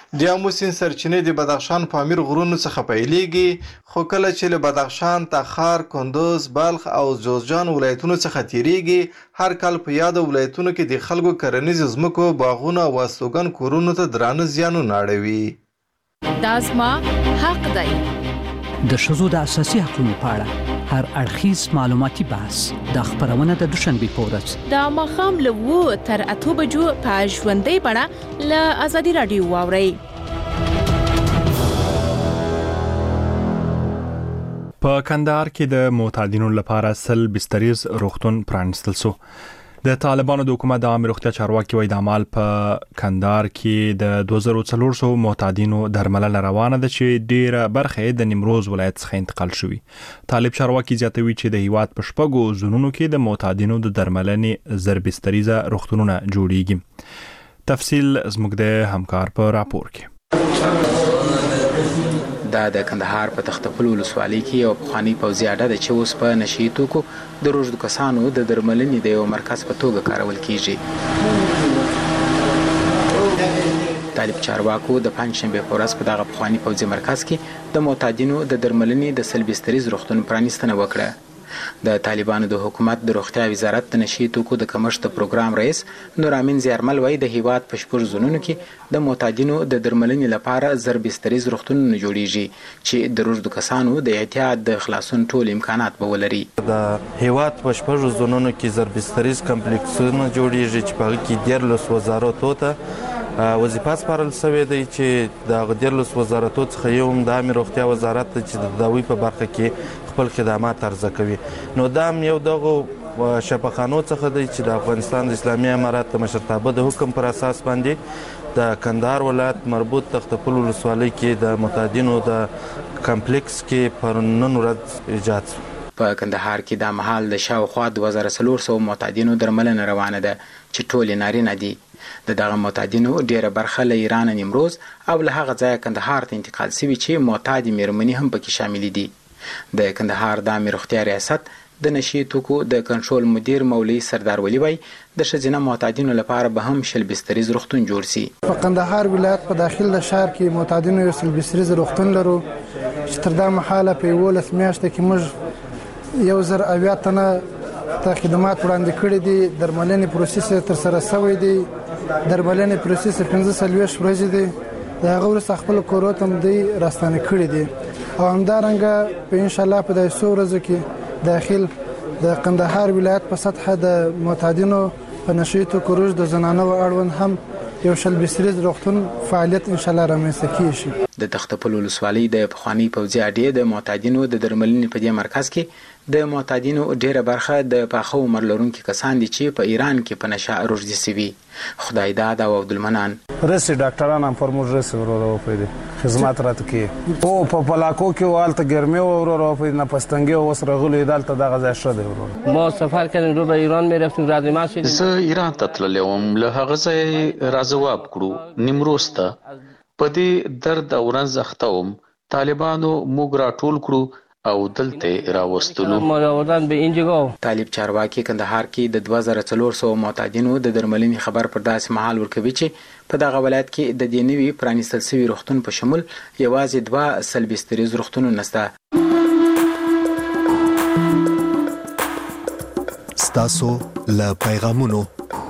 د آمو سیند سرچینې د بدخشان پامیر غرونو څخه پیلېږي، خو کله چې له بدخشان، تخار، کندوز، بلخ او جوزجان ولایتونو څخه تیریږي، هر کال په یاد ولایتونو کې د خلکو کرنیز ځمکو، باغونو او استوګن کورونو ته درانه زیانونه اړوي. دا زما حق دی. د ښځو د اساسي حقوقو په اړه هر اړخیز معلوماتي بحث د خبرونه د دوشنبه په ورځ د ماښام له 2 تر 8 بجو په ژوندۍ بڼه له ازادي رادیو واورئ. په کندهار کې د معتادینو لپاره 100 بستریز روغتون پرانستل شو. د طالبانو د حکومت د عامه روغتیا چارواکي وایي د عمل په کندهار کې د 2400 معتادینو درملنه روانه ده چې ډیره برخه د نیمروز ولایت څخه انتقال شوی. طالب چارواکي زیاتوي چې د هیواد په شپږو زونونو کې د معتادینو د درملنې 100 بستریزه روغتونونه جوړیږي. تفصیل زموږ د همکار په راپور کې. دا د کندهار په تختپل ولسوالۍ کې یو پخوانی پوځي اډه ده چې اوس په نشي توکو د روږدو کسانو د درملنې د یو مرکز په توګه کارول کیږي. طالب چارواکو د پنځشنبه په ورځ په دغه پخوانی پوځي مرکز کې د معتادینو د درملنې د 100 بستریز روغتون پرانیستنه وکړه. د طالبانو د حکومت د روغتیا وزارت د نشي توکو د کمښت پروګرام رئیس نورامین زیارمل وایي د هیواد په شپږ زونونو کې د معتادینو د درملنې لپاره 100 بستریز روغتونونه جوړیږي چې د روږدو کسانو د احتیاط د خلاصون ټول امکانات به ولري. د هیواد په شپږ زونونو کې 100 بستریز کمپلیکسونه جوړیږي چې په هغه کې 14 وزارتو ته وظیفه سپارل شوې ده چې د 14 وزارتو څخه یو هم د عامه روغتیا وزارت چې د دوی په برخه کې خپل خدمات عرضه کوي. نو دا یو دغه شفاخانو څخه دی چې د افغانستان د اسلامي امارات د مشرتابه د حکم پر اساس باندې د کندهار ولایت مربوط تختپل ولسوالۍ کې د معتادینو د کمپلیکس کې پر نن ورځ ایجاد شو. په کندهار کې د مهال د شاوخوا 2400 معتادینو درملنه روانه ده چې ټول نارینه دي. د دغه معتادینو ډیره برخه له ایران نیمروز او له هغه ځایه کندهار ته انتقال شوي چې معتادي میرمنې هم پکې شامل دي. د کندهار د عامه روغتیا ریاست د نشي توکو د کنټرول مدیر مولوي سردار ولی وای د ښځینه معتادینو لپاره به هم 100 بستریز روغتون جوړ شي. په کندهار ولایت په داخل د شهر کې معتادینو 100 بستریز روغتون لرو چې تر دا مهاله په 11 میاشتو کې موږ 1080 تنه ته خدمات وړاندې کړي دي. درملنې پروسس تر سره شوی دی. درملنې پروسس 15 ورځې دی. د هغه وروسته خپل کورو ته هم دی راستانه کړي دي او همدارنګه په ان شاء الله په دې څو ورځو کې داخل د کندهار ولایت په سطح د معتادینو په نشي توکو روږد د زنانو اړوند هم یو 100 بستریز روغتون فعالیت ان شاء الله رامنځته کیږي. د تختپل ولسوالۍ د پخوانی پوځي اډې د معتادینو د درملنې په دې مرکز کې د معتادینو ډیره برخه د پاخه عمر لرونکي کسان دي چې په ایران کې په نشه روږدي شوي. خدای داد او عبدالمنان رسي ډاکټران هم فرموز رسي ورو په خدمات راته کې او په پلاکو کې والته ګرمي ورو په نه پستنګي او سره غلي دالته دغه ځای شته ورو. ما سفر کردیم رو به ایران میرفتیم رد ما شدیم. زه ایران ته تللم له هغه ځای راځواب کړو نیمروز ته. په دې درد او رنځ اختوم طالبانو موږ راټول کړو او دلته راوستلو. طالب چارواکي کندهار کې د 2400 معتادینو د درملنې خبر پر داسې مهال ورکوي چې په دغه ولایت کې د دې نوي پرانیستل شوي روغتون په شمول یوازې 2 100 بستریز روغتونونه شته. ستاسو له پیغامونو.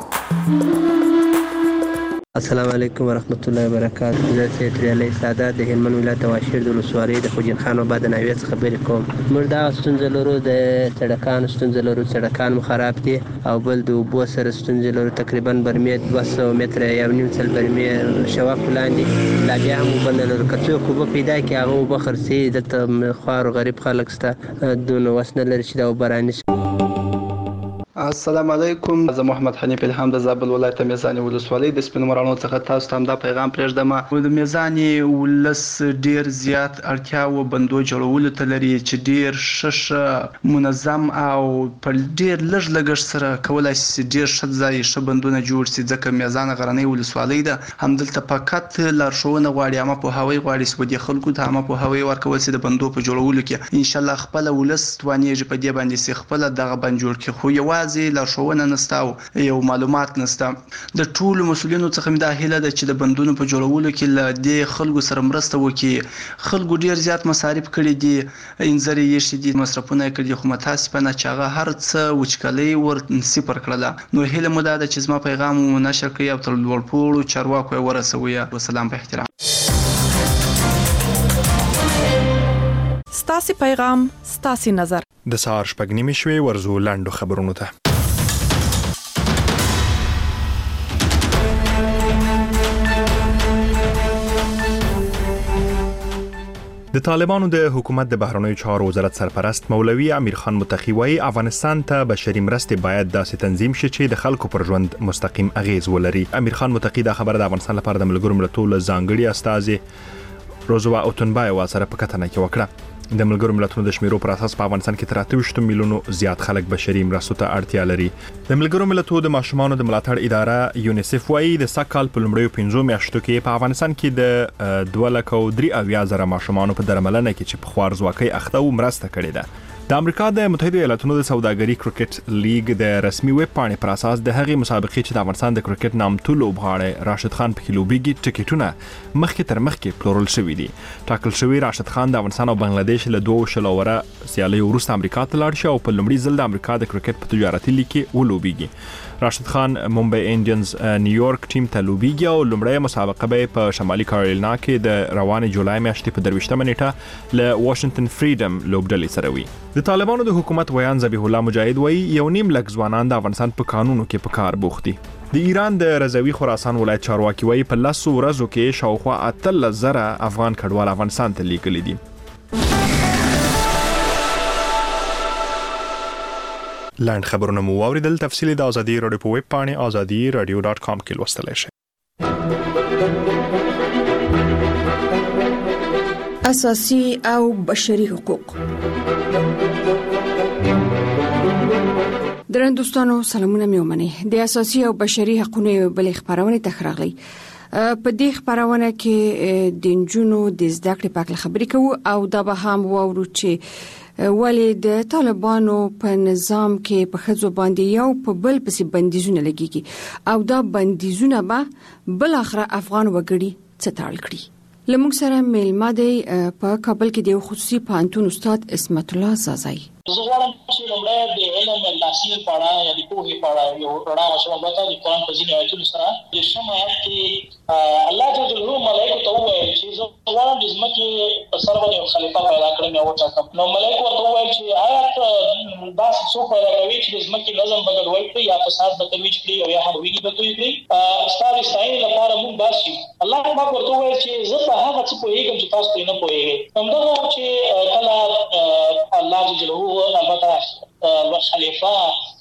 السلام علیکم ورحمت الله وبرکاته. زه سیدري علي سادات د هلمند ولایت واشیر د ولسوالۍ د خوجین خان آباد د ناوې څخه خبرې کوم. موږ دا ستونزه لرو د سړکانو ستونزه لرو. سړکان مو خراب دي او بل د اوبو سره ستونزه لرو. تقریبا برمې 200 متره یو نیم څل برمې شواک لاندې لا بیا هم اوبه نه لرو. که څوک اوبه پیدا کړي هغه اوبه خرڅوي. دلته خوار غریب خلک شته دونه وس نه لري چې دا اوبه رانیسي. السلام علیکم. زه محمد حنیف الهام د زابل ولایت میزانی ولسوالۍ د سپین مرانو څخه تاسو ته دا پیغام پرېږدم. د میزانی ولس ډیر زیات اړتیا و بندو جوړولو ته لري چې ډیر ښه منظم او په ډیر لږ لګښت سره کولای شي ډیر ښه ځای ښه بندونه جوړ شي. ځکه میزان غرنۍ ولسوالۍ ده. همدلته فقط لارښوونه غواړي عامه پوهاوی غواړي چې د خلکو ته عامه پوهاوی ورکول شي د بندو په جوړولو کې. ان شاء الله خپل ولس توانیږي په دې باندې چې خپل دغه بند جوړ کړي. خو یوازې یوازې لارښوونه نشته او یو معلومات نشته. د ټولو مسؤلینو څخه مې دا هیله ده چې د بندونو په جوړولو کې له دې خلکو سره مرسته وکړي. خلکو ډیر زیات مصارف کړي دي، انځر یې شي دي، مصرفونه کړي دي، خو متاسفانه چې هغه هر څه وچکلي ور صفر کړله. نو هیله مو دا ده چې زما پیغام مو نشر کړئ او تر لوړپوړو چارواکو یې ورسوي. وسلام په احترام. ستاسو پیغام ستاسو نظر. د سهار شپږ نیمې شوي ورزو لاندو خبرونو ته. د طالبانو د حکومت د بهرنیو چارو وزارت سرپرست مولوي امیر خان متقی وايي افغانستان ته بشري مرستې باید داسې تنظیم شي چې د خلکو پر ژوند مستقیم اغیز ولري. امیر خان متقی دا خبره د افغانستان لپاره د ملګرو ملتونو ځانګړي استازي روزوا اوتنبای سره په کتنه کې وکړه. د ملګرو ملتونو د شمیرو پر اساس په افغانستان کې 23 میلیونو زیات خلک بشري مرستو ته اړتیا لري. د ملګرو ملتونو د ماشومانو د ملاتړ اداره یونیسف وايي د سکهال په لومړیو 15 میاشتو کې په افغانستان کې د 2,03,000 ماشومانو په درملنه کې چې په خوارځواکۍ اخته و مرسته کړې ده. د امریکا د متحده ایالاتونو د سوداګري کرکټ لیگ د رسمي ویب پاڼې پر اساس د هغې مسابقې چې د افغانستان د کرکټ نامتو لوبغاړی راشد خان په کې لوبېږي ټکټونه مخکې تر مخکې پلورل شوي دي. ټاکل شوی راشد خان د افغانستان او بنگلاديش له 2 وره سیالیو وروسته امریکا ته لاړ شي او په لومړي ځل د امریکا د کرکټ په تجارتي لیګ کې ولوبېږي. راشد خان ممبئی انډینز نیویارک ټیم ته لوبېږي او لومړی مسابقه به په شمالي کارولینا کې د روانې جولای میاشتې په 23 نیټه له واشنگټن فریډم لوبډلې سره وي. د طالبانو د حکومت ویان ذبیح الله مجاهد وایي 1.5 لک ځوانان د افغانستان په قانونو کې په کار بوخت دي. د ایران د رضوي خراسان ولایت چارواکي وایي په 10 ورځو کې شاوخوا 13,000 افغان کډوال افغانستان ته لیږلي دي. لاند خبرونه مو واوریدل. تفصیلی د ازادي رادیو په ویب پاڼه azadi.radio.com کې لوستلی شئ. اساسي او بشري حقوق. درنوستانو سلامونه مې ومنئ. د اساسي او بشري حقوقو بل خبرونه تخراغلي. په دې خبرونه کې د نجونو د زده کړې په اړه خبرې کوو او دا به هم وورو چې ولی د طالبانو په نظام کې په خځو باندې یو په بل پسې بندیزونه لګیږي او دا بندیزونه به بل اخر افغان وګړي څټال کړي. لمونږ سره میلمه دی په کابل کې د خصوصي پوهنتون استاد اسمت الله زازای. زه غواړم چې لومړی د علم د تحصیل په اړه یا د پوهې په اړه یو رڼا واچوم. د قرآن په ځینو آیتونو سره د شم آیت کې الله جل جلاله ملائکو ته وویل چې زه غواړم د ځمکې په سر باندې یو خلیفه پیدا کړم یا وټاکم. نو ملائکو ورته وویل چې آیا داسې څوک پیدا کوي چې د ځمکې نظم به ګډوډ کړي یا فساد به ترویج کړي او یا هم ویږي به توی کړي. ستا د ستاینې لپاره موږ باسي. الله پاک ورته وویل چې زه په هغه څه پوهېږم چې تاسو پرې نه پوهېږئ. همدغه چې کله الله جل جلاله البته خلیفہ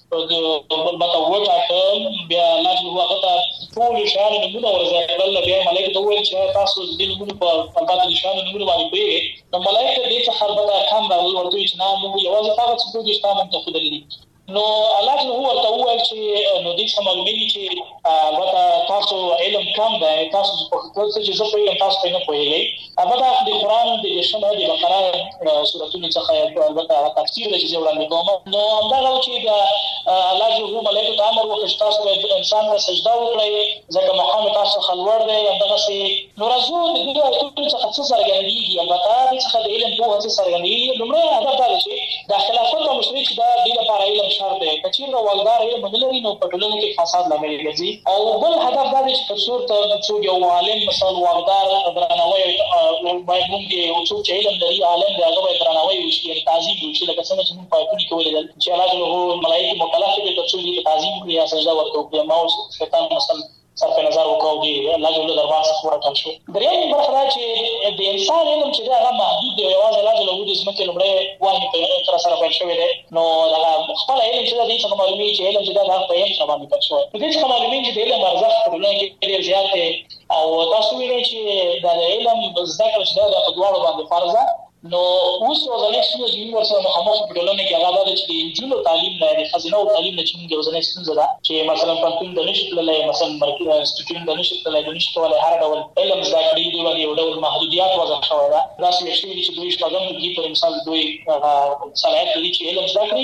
البته وټاکل بیا الله جل هغه ټول شان نمونه ورزړل بیا ملائکه ته وویل چې تاسو د دې نمونه په البته شان نمونه باندې پوهیږئ. نو ملائکه دې څخه البته کم راغلي ورته چې نه موږ یوازې هغه څه پوهیږو چې تاسو ته خو دلې. نو الله جل ورته وویل چې نو دې څه معلومي چې البته تاسو علم کم دی، تاسو په خپل څه چې زه پوهیږم تاسو پرې نه پوهیږئ. البته د قرآن د شمه د بقره سورتونو څخه البته تفسیر دی چې وړاندې کوم. نو همدغه چې د الله جل ملائکه ته امر وکړي چې تاسو باید انسان ته سجده وکړئ ځکه مقام تاسو خلوړ دی. همدغه سي نو راځو د دې آیتونو څخه څه څرګندېږي. البته د څخه د علم په څه څرګندېږي. لومړی هدف دا دی چې د خلافت او مشرک د دې لپاره علم شرط دی. کچیر والدار یې مدلري نو په ټولنه کې فساد لامل ګرځي. او بل هدف دا دی چې تصور ته څوک یو عالم مثلا والدار درناوی باید موږ یو څوک چې علم لري عالم دی هغه باید درناوی وشي، تعظیم وشي. لکه څنګه چې موږ په پوری کې ولیدل چې الله جل ملائکه مکلف دي چې څوک تعظیم کوي یا سجده ورکوي. ما اوس شیطان مثلا صرف نظر وکاو دی الله جل دربار څخه ورکړل شو. دریم برخه دا چې د انسان علم چې هغه محدود دی. یوازې الله جل د ځمکې لومړی وحی په تر سره پیل شوی دی. نو هغه خپل علم چې د دې څخه معلومي چې علم چې دا په یو څه باندې پټ شوی. د دې څخه معلومي چې د علم ارزښت په ټولنه کې ډېر زیات دی او تاسو وینئ چې د علم زده کړه چې دا په دواړو باندې فرض ده. نو اوس ورځنی څه چې موږ سره مخامخ په ټولنه کې هغه دا چې د انجونو تعلیم نه خزینه او تعلیم نه چې موږ ورځنی څه ده چې مثلا پښتون د نشي تللی مثلا مرکز انسټیټیوټ د نشي تللی د نشي تللی هر ډول علم زده کړې دی ولې یو ډول محدودیت وضع شوی ده. دا څه شي چې دوی شپږم کې په مثال دوی صلاحیت لري چې علم زده کړي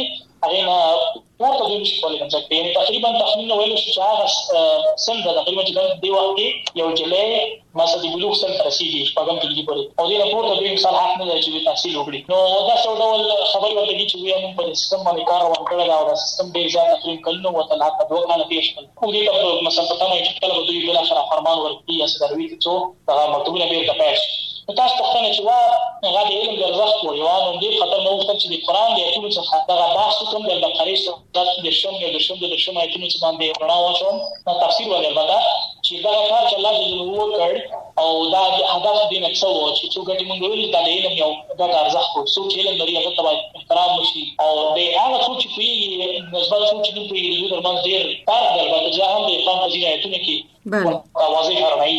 هغه نه ورته د نشي کولای چې یعنی تقریبا تخمین ویل شو چې هغه سن د تقریبا چې د وخت کې یو جلې مثلا د بلوغ سن رسیدي شپږم کې پورې او دې نه پورته د انسان حق نه لري چې تحصیل وکړي. نو دا څو ډول خبرې ورته چې وي موږ په سیستم باندې کار وکړل او دا سیستم ډیر زیات تقریبا کلنو وته لا په دوه کال پیښ کړ. او دې ته مثلا په تمه چې کله دوی بل اخر فرمان ورکړي یا سروي چې دا مکتوبونه به تاسو تاسو څنګه چې هغه د علم د ارزښت وو یو نو دې خطر نو وخت چې د قران د ایتونو څخه دا بحث کوم د بقره سورت د شوم ایتونو څخه باندې وړاندې واچوم دا تفسیر ولربدا چې دا کار چې الله جل جلاله کړ او دا د هدف د نقصو چې څو ګټې مونږ ویل دا د علم یو د ارزښت وو څو چې علم لري هغه ته احترام وشي او د هغه څو چې په نسبت څو چې په یوه درمن ډیر فرق درلود چې هم د اسلام په ځای ایتونه کې واضح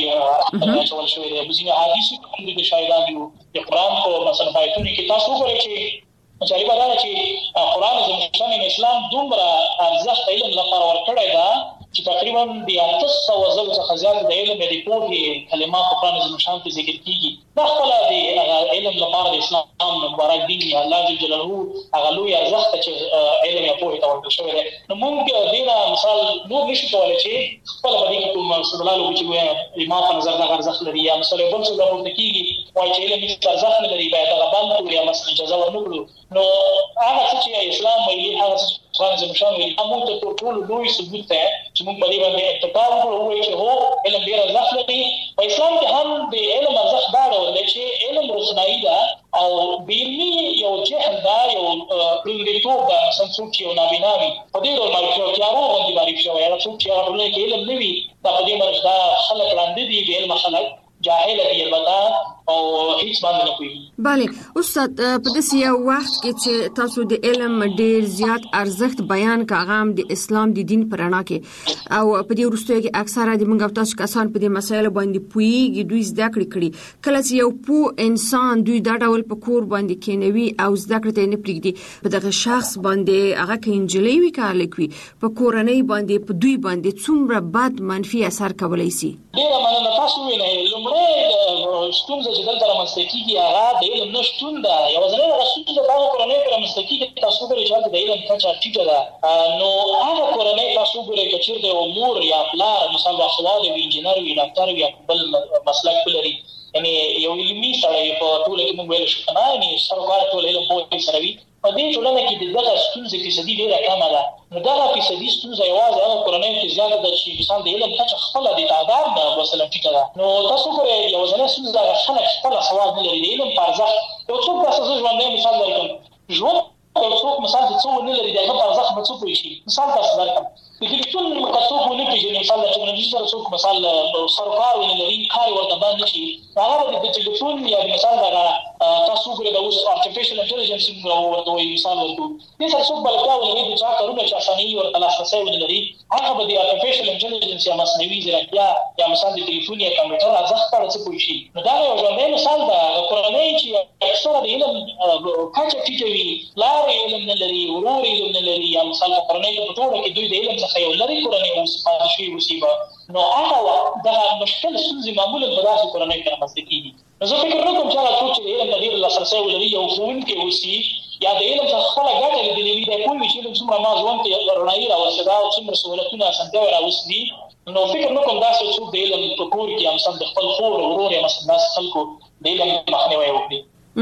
فرمایي چې ول شوی د بزینه حدیث د شاهدان یو د قران په مثلا ایتونه کې تاسو وګورئ چې جالب دا چې قران زموږ اسلام دومره ارزښت علم لپاره ورکړی دا چې تقریبا د 800 ځل څخه زیات د علم د پوهې کلمات په قران زموږ په ذکر کیږي. دا خپل د علم لپاره د اسلام مبارک دین الله جل جلاله هغه لوی ارزښت چې علم یا پوهې ته ورکړل شوی دی. نو موږ دینا مثال نور نشو کولای چې خپل باندې کوم استدلال وکړو چې ما په نظر دا ارزښت لري یا مثلا بل څه راوړل کیږي وایي چې علم هیڅ ارزښت نه لري باید هغه باندې یا مثلا اجازه ورنکړو. نو هغه چې اسلام ویلي هغه چې قران زموږ ویلي موږ ته ټول لوی ثبوت ده چې موږ په دې باندې اتفاق وکړو چې هو علم ډیر ارزښت لري. په اسلام کې هم د علم ارزښت دا ډول دی چې علم روښنايي ده او بیلمی یو جهل دا یو پرندتوب دا څنګه چې یو نابیناوي په دې ډول باندې چې هغه باندې باندې شوی هغه څوک چې هغه کې علم نوي دا په دې باندې دا خلک لاندې دي د علم خلک جاهل دي البته او هیڅ باندې نه کوي. بله استاد په داسې یو وخت کې چې تاسو د علم ډیر زیات ارزښت بیان کاغام د اسلام د دین پر اړه کې او په دې وروستیو کې اکثره د موږ تاسو کسان په دې مسایلو باندې پوهیږي دوی زده کړې کله چې یو پوه انسان دوی دا ډول په کور باندې کېنوي او زده کړې ته نه پریږدي په دغه شخص باندې هغه کې انجلۍ وی کارلکوي په کورنۍ باندې په دوی باندې څومره بد منفي اثر کولای شي. ډیر مننه تاسو وینئ لومړی ستونزه چې دلته رامنځته کیږي هغه د علم نشتون ده. یوازینی هغه ستونزه د هغه کورنۍ په رامنځته کیږي تاسو ګورئ چې د علم کچه ټیټه ده. نو هغه کورنۍ تاسو ګورئ چې چیرته یو مور یا پلار مثلا باسواده وي انجینر وي ډاکټر وي بل مسلک لري یعنی یو علمي سړی په ټول کې موږ ویل شو نه یعنی سرکار ټول علم په سره وي په دې ټولنه کې دغه ستونزې فیصدي ډیره کمه ده. نو دا فیصدي ستونزه یوازې هغه کورنۍ کې زیاته ده چې مثلا د علم کچه خپل د تعداد د مثلا ټیټه ده. نو تاسو ګورئ یوازینی ستونزه هغه خلک خپل سواد نه لري د علم په ارزښت. یو څوک تاسو ژوندۍ مثال درکړم ژوند یو څوک مثال د څو نه لري دغه په ارزښت به څوک وشي. مثال تاسو درکړم د ټلیفون څوک ونه پیژني مثال د ټکنالوژي سره څوک مثال سرکار نه لري کار ورته باندې شي هغه د ټلیفون یا مثال دا تاسو ګورئ د اوس ارتفیشل انټيليجنس ورته وایي مثال ورته دې سره څوک بلکې ولې د چا کارونه چې اساني ورته لاسرسي ولري هغه به د ارتفیشل انټيليجنس یا مصنوعي ځیرکتیا یا مثال د ټلیفون یا کمپیوټر ارزښت په څه پوي شي. نو دا یو ژوندۍ مثال ده کورنۍ چې اکثره د علم کچه ټیټه وي لارې علم نه لري ورور علم نه لري یا مثال کورنۍ په ټوله کې دوی د علم څخه یو لري کورنۍ او شي مصیبه نو هغه دا مشکل ستونزې معمولا په داسې کورنۍ کې رامنځته کیږي. نو زه فکر نه کوم چې هغه څوک چې د علم د ډېر لاسرسی ولري یو ښوونکی اوسي یا د علم څخه خپله ګټه لیدلې وي دی پوه وي چې علم څومره ما ژوند کې رڼایي راوستې ده او څومره سهولتونه اسانتیاوې راوستي دي نو فکر نه کوم داسې څوک د علم په کور کې مثلا د خپل خور ورور یا مثلا داسې خلکو د علم مخنیوی وکړي.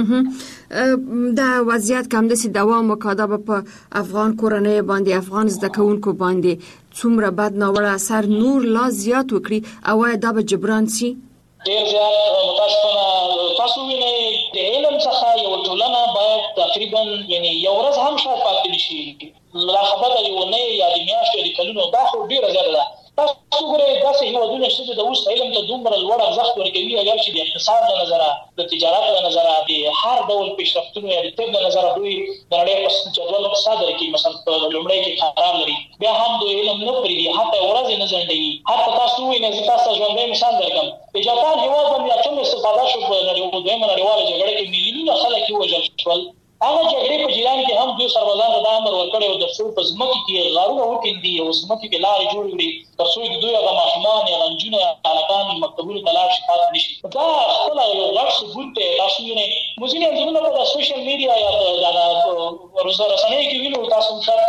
دا وضعیت که همداسې دوام وکړي په افغان کورنۍ باندې افغان زده کوونکو باندې څومره بد ناوړه اثر نور لا زیات وکړي او آیا دا به جبران شي؟ ډېر زیات متاسفانه تاسو وینئ د علم څخه یوه ټولنه باید تقریبا یعنی یو ورځ هم شاید پاتې نه شي لا خبره د یوه اونۍ یا د میاشتو یا د کلونو دا خو ډېره زیاته ده. تاسو ګورئ داسې هېوادونه شته چې د اوس علم ته دومره لوړ ارزښت ورکوي اگر چې د اقتصاد له نظره د تجارت له نظره د هر ډول پیشرفتونو یا د طب له نظره دوی د نړۍ په جدول په صدر کې مثلا په لومړی کې قرار لري بیا هم دوی علم نه پرېږدي حتی ورځې نه ځنډوي. حتی تاسو ووینئ زه تاسو ته ژوندی مثال درکړم د جاپان هېواد باندې اتم استفاده شو په دویمه نړیواله جګړه کې میلیونونه خلک ووژل شول. هغه جګړې په جریان کې هم دوی سربازانو ته دا امر ورکړی و تر څو په ځمکې کې غارونه وکیندي او ځمکې کې لارې جوړې کړي تر څو د دوی هغه ماشومان یا نجونې یا هلکان مکتبونو ته لاړ شي پاتې نه شي. دا خپله یو غټ ثبوت دی. تاسو وینئ موزینې انځورونه په د سوشل میډیا یا د رسنیو کې وینو تاسو شاید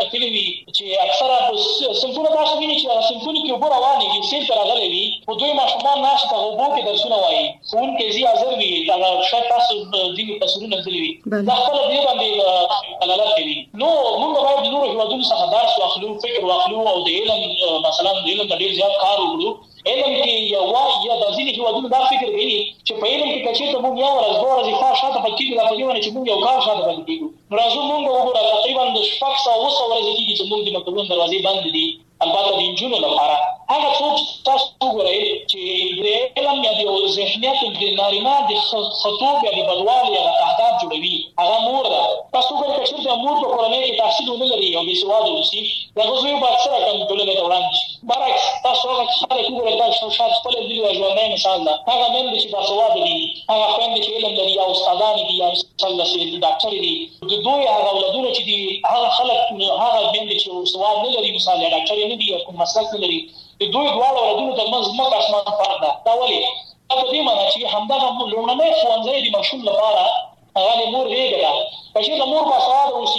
راغلي وي او دوی ماشومان ناش ته وبو کې درسونه وایي خون کې زی حاضر وي دا شاید تاسو دې تصویرونه نزلوي دا خپل دې باندې دلالت کوي نو موږ باید نور هیوادونو څخه درس واخلو فکر واخلو او د علم مثلا د علم ډیر زیات کار وکړو علم کې یا د ځینې هیوادونو دا فکر کوي چې په علم کې کچې ته موږ یو ورځ دوه ورځې فار شاته پکې دا په دې چې موږ یو کار شاته پکې کیږو راځو موږ وګورو تقریبا د شپږ سوه ورځې کېږي چې موږ د مکتبونو دروازې بند دي البته د انجونو لپاره هغه څوک تاسو وګورئ چې د علم یا د ذهنیت د نارینه د خطوب یا د بدوالي یا د اهداف جوړوي هغه مور ده تاسو وګورئ چې د مور په کورنۍ کې تحصیل ونه لري او بې سواده اوسي دغه زوی به اکثره کم ټولنې ته وړاندې شي برعکس تاسو هغه خلک وګورئ دا شاید خپل دي او ژوندی مثال ده هغه میندې چې باسواده دي هغه خویندې چې علم لري یا استادان دي یا مثلا ډاکټر دي د دوی هغه اولادونه چې دي هغه خلک هغه میندې چې سواد نه لري مثال ډاکټر نه دي یا کوم مسلک نه لري د دوی دواړو اولادونو ترمنځ ځمکه اسمان فرق ده دا ولې دا په دې معنی چې همدغه لومړنی ښوونځی د ماشوم لپاره هغه د مور غېږه ده چې د مور باسواده اوسي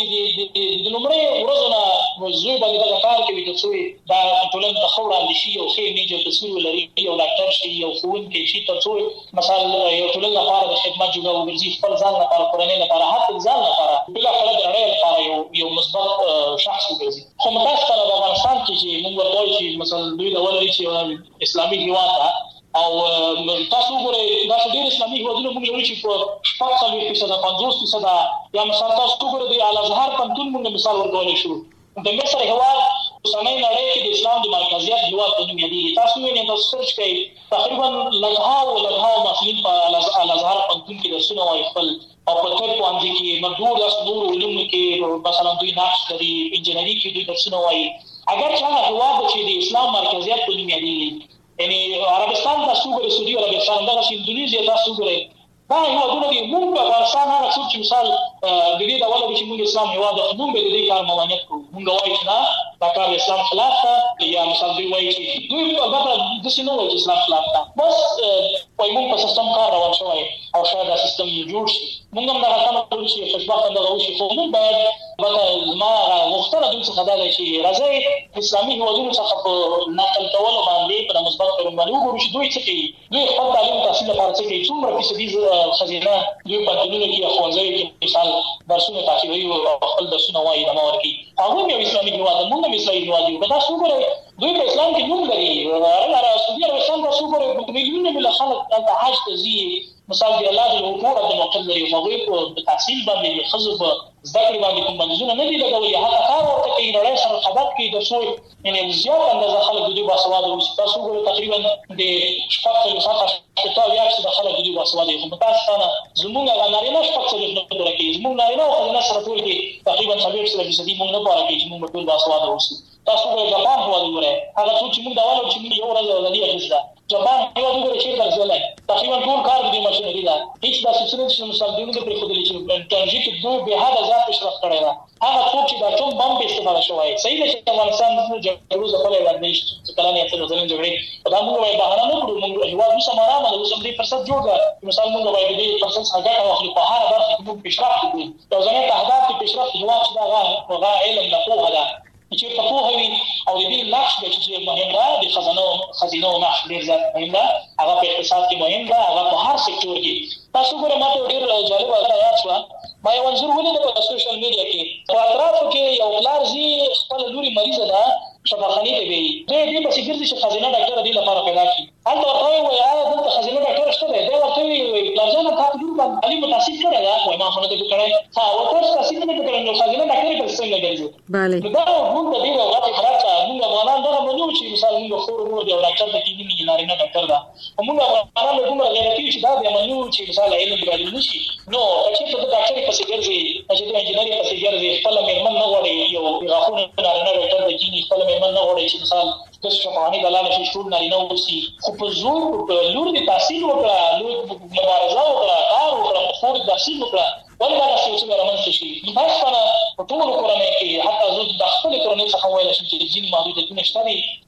د لومړۍ ورځو نه زوی باندې دغه کار کوي تر څو دا ټولنې ته ښه وړاندې شي او ښه ایمیج او تصویر ولري یو ډاکټر شي یو ښوونکی شي تر څو مثلا یو ټولنې لپاره د خدمت جوړه وګرځي خپل ځان لپاره کورنۍ لپاره حتی ځان لپاره بالاخره د نړۍ لپاره یو مثبت شخص وګرځي خو متاسفانه په افغانستان کې چې موږ ورته وایو چې مثلا دوی د ولري چې اسلامي هېواد ده او تاسو وګورئ دا ډېر اسلامي هېوادونه موږ لرو چې په 40% 50% یا مثلا تاسو وګورئ د الازهر پوهنتون موږ مثال ورکولی شو د مصر هېواد اوسنۍ نړۍ کې د اسلام د مرکزیت هېواد په نوم یادېږي تاسو وینئ تاسو سرچ کوئ تقریبا لږهاو محصلین په الازهر پوهنتون کې درسونه وایي خپل او په طب پوهنځي کې نور علومو کې مثلا دوی نقش لري انجینري کې دوی درسونه وایي اگر چې هغه هېواد چې د اسلام مرکزیت په نوم یادېږي یعنی عربستان تاسو وګورئ سعودي عربستان دغسې اندونیزیا تاسو وګورئ دا هېوادونه دي موږ په افغانستان هغه څوک چې مثال د دې ډول دي چې موږ اسلام هېواد موږ به د دې کار ممانعت کوو موږ وایو چې نه دا کار د اسلام خلاف ده یا مثال دوی وایي چې دوی البته داسې نه وایي چې اسلام خلاف ده بس وایي موږ په سیستم کار روان شوی او شاید دا سیستم جوړ شي موږ هم دغه تمه کوو چې خوشبخته دغه وشي خو موږ باید زما غوښتنه دوی څخه دا ده چې راځئ اسلامي هېوادونو څخه په نقل کولو باندې په مثبت ډول باندې وګورو چې دوی څه کوي دوی خپل تعلیم تحصیل لپاره څه کوي څومره فیصدي خزینه دوی پوهنتونونو کې یا ښوونځیو کې مثال درسونه تعقیبوي او خپل درسونه وایي دمه ورکوي هغوی هم یو اسلامي هېواد ده موږ هم اسلامي هېواد یو که تاسو وګورئ دوی په اسلام کې نوم لري سعودي عربستان تاسو وګورئ میلیونونه خلک هلته حج ته ځي مثال د الله جل وعلا د موقع لري هغوی په تحصیل باندې د ښځو په زده کړې باندې کوم بندیزونه نه دي لګولي هغه کار ورته کوي نړۍ سره رقابت کوي تر څو یعنې زیات اندازه خلک د دوی باسواده اوسي تاسو وګورئ تقریبا د شپږ خلک د دوی باسواده وي خو متاسفانه زموږ هغه نارینه شپږ نه پوره کوي زموږ نارینه او ښځینه سره ټول کې تقریبا 40% موږ نه پوره کوي چې موږ ټول باسواده اوسو تاسو وګورئ جاپان هېواد وګورئ هغه څوک چې موږ دا وایو چې موږ یو ورځ ازادي اخیسته جاپان هېواد وګورئ چېرته رسېدلی تقریبا ټول کار د دوی ماشینري ده هېڅ داسې څه نه چې مثال دوی نه ده پرېښودلي چې ټکنالوژي کې دوی بېحده زیات پیشرفت کړی ده هغه څوک چې د اټوم بم په استفاده شوی صحیح ده چې افغانستان جګړو ځپلی باندې چې کلانې اتلس ځلې جګړې خو دا موږ باید بهانه نه کړو موږ هېواد اوس هم ارامه ده اوس هم دې فرصت جوړ ده مثال موږ باید د دې فرصت څخه ګټه واخلو په هره برخه کې موږ پیشرفت وکړو یو ځانګړي اهداف کې پیشرفت هېواد چې دا هغه علم ده پوهه ده چې په پوهه وي او د دې نقش دی چې مهم ده د خزینو نقش ډېر زیات مهم ده هغه په اقتصاد کې مهم ده هغه په هر سکتور کې تاسو ګورئ ما ته ډېر جالبه یاد شوه ما یو انځور ولیده په سوشل میډیا کې په اطرافو کې یو پلار ځي خپله لورې مریضه ده شفاخانې ته به یي دی دې پسې ګرځي چې ښځینه ډاکټره دې لپاره پیدا کړي هلته ورته وایي آیا دلته ښځینه ډاکټره شته دی دی ورته وایي پلارجانه تا په لور باندې تعلیم تحصیل کړی ده وایي ما خو نه دی کړی ها ورته تحصیل نه دی کړی نو ښځینه ډاکټرې پسې څنګه ګرځي نو دا موږ ته ډېره غټې خراب ده موږ افغانان دغه منو چې مثال موږ خور مور دی او ډاکټر ته کېږي نارینه ډاکټر ده خو موږ افغانان له دومره غیرتي یو چې دا بیا منو چې مثال علم باید نه شي نو که چېرته ته ډاکټرې پسې ګرځې که چېرته انجینري پسې ګرځې خپله مېرمن نه غواړې یو غاښونه نارینه ډاکټر ته کېږي خپله مېرمن نه غواړې چې مثال داسې شفاخانې دلاله شي ټول نارینه اوسي خو په زور لور دې تحصیل وکړه لور مبارزه وکړه کار وکړه خور دې تحصیل وکړه ولې دغسې یو څه بیا رامنځته شي متاسفانه په ټولو کورنیو کې حتی زه د خپلې کورنۍ څخه ویلی شم چې ځینې محدودیتونه شته دي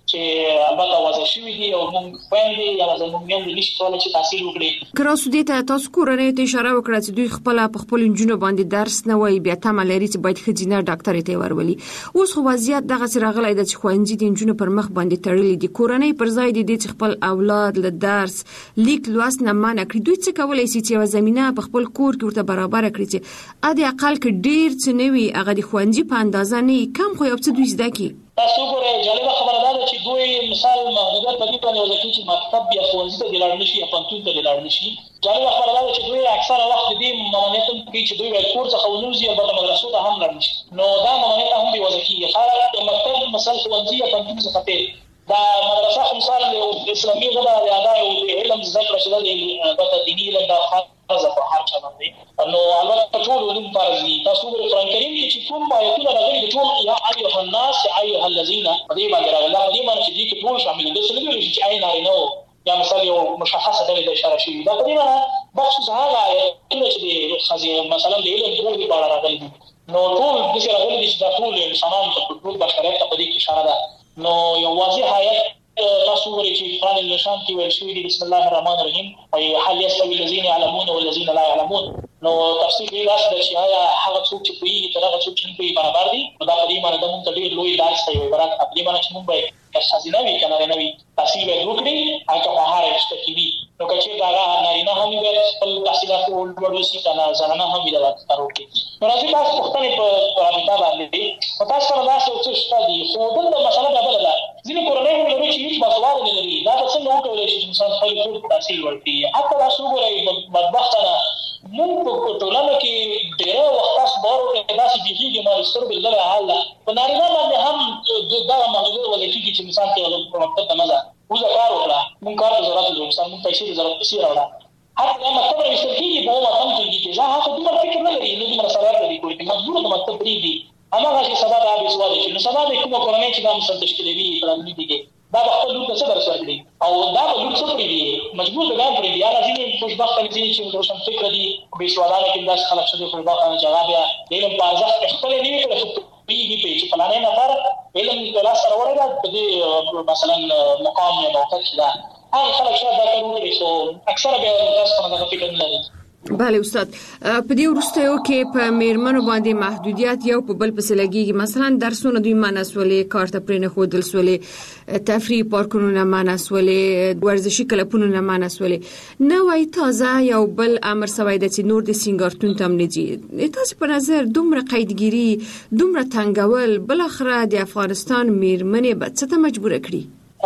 چې البته وځي شوی دی او موږ خويندې یا زموږ میندې نشي کولای چې تحصیل وکړي. کراسو دې ته تاسو کورنۍ ته اشاره وکړه چې دوی خپل انجونو باندې درس نه وای بیا تمه لري چې باید خځینه ډاکټر ته ورولي. اوس خو وضعیت دغه سره غلای د خوندې د انجونو پر مخ باندې تړلې دي. کورنۍ پر ځای دي چې خپل اولاد له درس لیک لوست نه منع کړي. دوی څه کولای شي چې زمينه په خپل کور کې ورته برابر کړي چې اده اقل کې ډیر څه نوي هغه د خوندې په اندازه نه کم خو یو څه دوی زده کی. تاسو ګورئ جالب خبره ده چې دوی مثال محدودیت په دې باندې وځي چې مکتب یا ښوونځي ته لاړ نشي یا پوهنتون ته لاړ نشي. جالب خبره ده چې دوی اکثره وخت دې ممانعت کوي چې دوی ول کور څخه ونوځي او په مدرسو ته هم لاړ نشي. نو دا ممانعت هم دی وځي چې خاصه مکتب مثال ښوونځي یا پوهنتون څخه دا مدرسه مثال د اسلامي غړي د ادا او د علم ذکر شته د البته دیني علم د خاصه په هر چا باندې نو البته ټول علوم فرضي. تاسو ګورئ قرآن کریم کې چې کوم آیتونه راغلي د ټول یا ایها الناس ایها الذین په دې باندې راغلي په دې معنی چې دې ټول شامل دي. څه نه چې عین نارینه یا مثال یو مشخصه ډله د اشاره شوی دا په دې معنی بخصوص هغه آیتونه چې د خزینه مثلا د علم ټول په اړه راغلي نو ټول د څه راغلي چې د ټول انسانانو په ټول بشریت په دې کې اشاره ده. نو یو واضح آیت تاسو ورې چې قرآن الشام کې ویل شوی دی بسم الله الرحمن الرحیم ای هل یستوی الذین یعلمون والذین لا یعلمون. نو تفسیر دی راس د چې آیا هغه څوک چې کوي تر هغه څوک چې نه کوي برابر دي. دا په دې معنی د مونږ ډېر لوی درس دی برابر په دې معنی چې مونږ به خزینه وی کنه نه وی تحصیل وکړي هغه په هر رشته کې وي. نو چې دا نارینه هم به خپل تحصیلات ولورسي کنه زنانه هم وی دا کارو کوي. نو راځي تاسو پوښتنه په رابطه باندې تاسو سره دا څه څه دي خو دغه مسله دا بل ده. ځینې کورنۍ هم لري چې هیڅ باسواده نه لري. دا څنګه وکولای شي چې انسان خپل ټول تحصیل ورکړي. حتی تاسو ګورئ بدبختانه موږ په ټولنه کې ډېر وخت تاسو بارو کې داسې بيخي ما ستر بالله حاله په نارینه باندې هم دا محدود ولکې چې انسان کې په مکتب ته مزه وزکار وکړه موږ کار ضرورت لري انسان موږ پیسې ضرورت پیسې راوړه. حتی دا مکتب راځي په وطن کې چې ځا هغه دومره فکر نه لري نو دومره سره لري کوي مجبور د مکتب لري هغه چې سبا د ابي سوال شي نو سبا د کومه کورنۍ چې دا مسل تشکیلوي پرانګلي دي دا خپل لور څه درس ورکړي او دا لور څه کړی دي مجبور د ګام کړی یا راځي خوشبخت دي چې روشن فکر دي به سوالانه کې داس خلک شته خوشبخت جواب یا علم بازار خپل نه کړی پیږي په چې فلانه نفر علم کلا سره ورغله د مثلا مقام یا موقع دا هغه خلک شته دا کوي چې اکثره به تاسو څنګه فکر نه لري. بله استاد په دې وروستیو کې په میرمنو باندې محدودیت یو په بل پسې لګیږي. مثلا درسونه دوی مناسولې کار ته پرې نه ښودل سولې تفریح پارکونو نه مناسولې ورزشي کلبونو نه مناسولې نوې تازه یو بل امر سوی د چې نور د سینګارتون تم نه دي. تاسو په نظر دومره قیدګيري دومره تنګول بل اخره د افغانستان میرمنې به څه ته مجبور کړي؟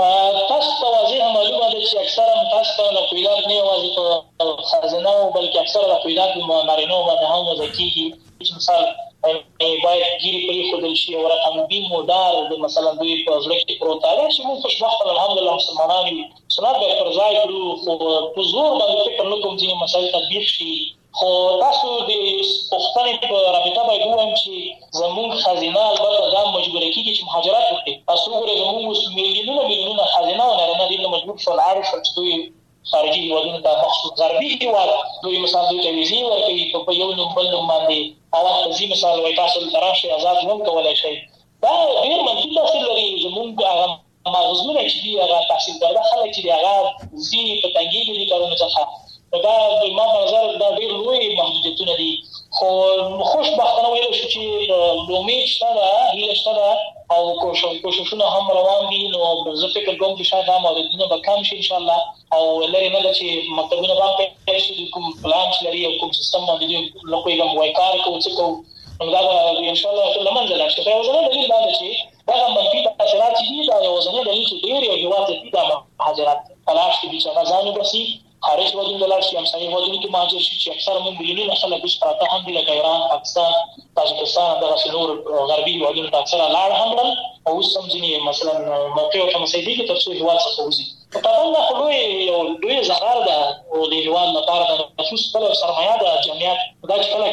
تاسو ته واضح معلومه ده چې اکثره متاسفانه لقیدات نه یوازې په خزانه او بلکې اکثره لقیدات په نارینه باندې هم وځي چې مثال باید ګیری پرې خودل شي او رقم بي مودار د مثلا دوی په ځل کې پروت دی چې موږ خوشبخت الحمدلله مسلمانان یو سنت به پر ځای کړو خو په زور باندې فکر نه کوم چې مسایل تطبیق شي. خو تاسو د پښتنې په رابطه باندې وایم چې زموږ خزینه البته دا مجبور کیږي چې مهاجرت وکړي. تاسو ګورئ زموږ میلیونونه خزینه او نه دي مجبور شول عارف چې دوی خارجي هیوادونو ته مخصوص غربي هیواد دوی مثلا دوی ته ویزې ورکوي په یو نوم بل نوم باندې او تاسو مثال وایي تاسو تراشي آزاد هم کولای شئ. دا ډیر منفي تاثیر لري. زموږ هغه مغزونه چې دی هغه تحصیل کرده خلک چې هغه زی په تنګي دي کارونه څخه دا د ما په نظر دا ډیر لوی محدودیتونه دي. خو خوشبختانه ویل شو چې امید شته هیله شته او کوششونه هم روان دي. نو زه فکر کوم چې شاید هم محدودیتونه به کم شي ان شاء الله او لري نه چې مکتبونه باندې چې کوم پلان لري او کوم سیستم باندې لکه کوم وای کار کوي څه کوي دا ان شاء الله ټول منځ لا شي. خو زه دلیل دا چې دا منفي تاثیرات دي دا یو ځنه دلیل چې ډیر یو هیواد دي دا مهاجرت تلاش کې چې غزانو بسي خارج ودی دلار شي همسایه ودی کې مهاجر شي چې اکثر موږ میلیونونه خلک بش پراته هم دي لکه ایران پاکستان تاجکستان دغه نور غربي ودی اکثر لاړ هم او سمځنی مثلا موقع او مسایدي کې ترڅو هیواد څخه وځي. په تاسو خلوی یو دوی زغار ده او د هیواد لپاره د نفوس په سرمایه د جمعیت دا چې کله کم شي نو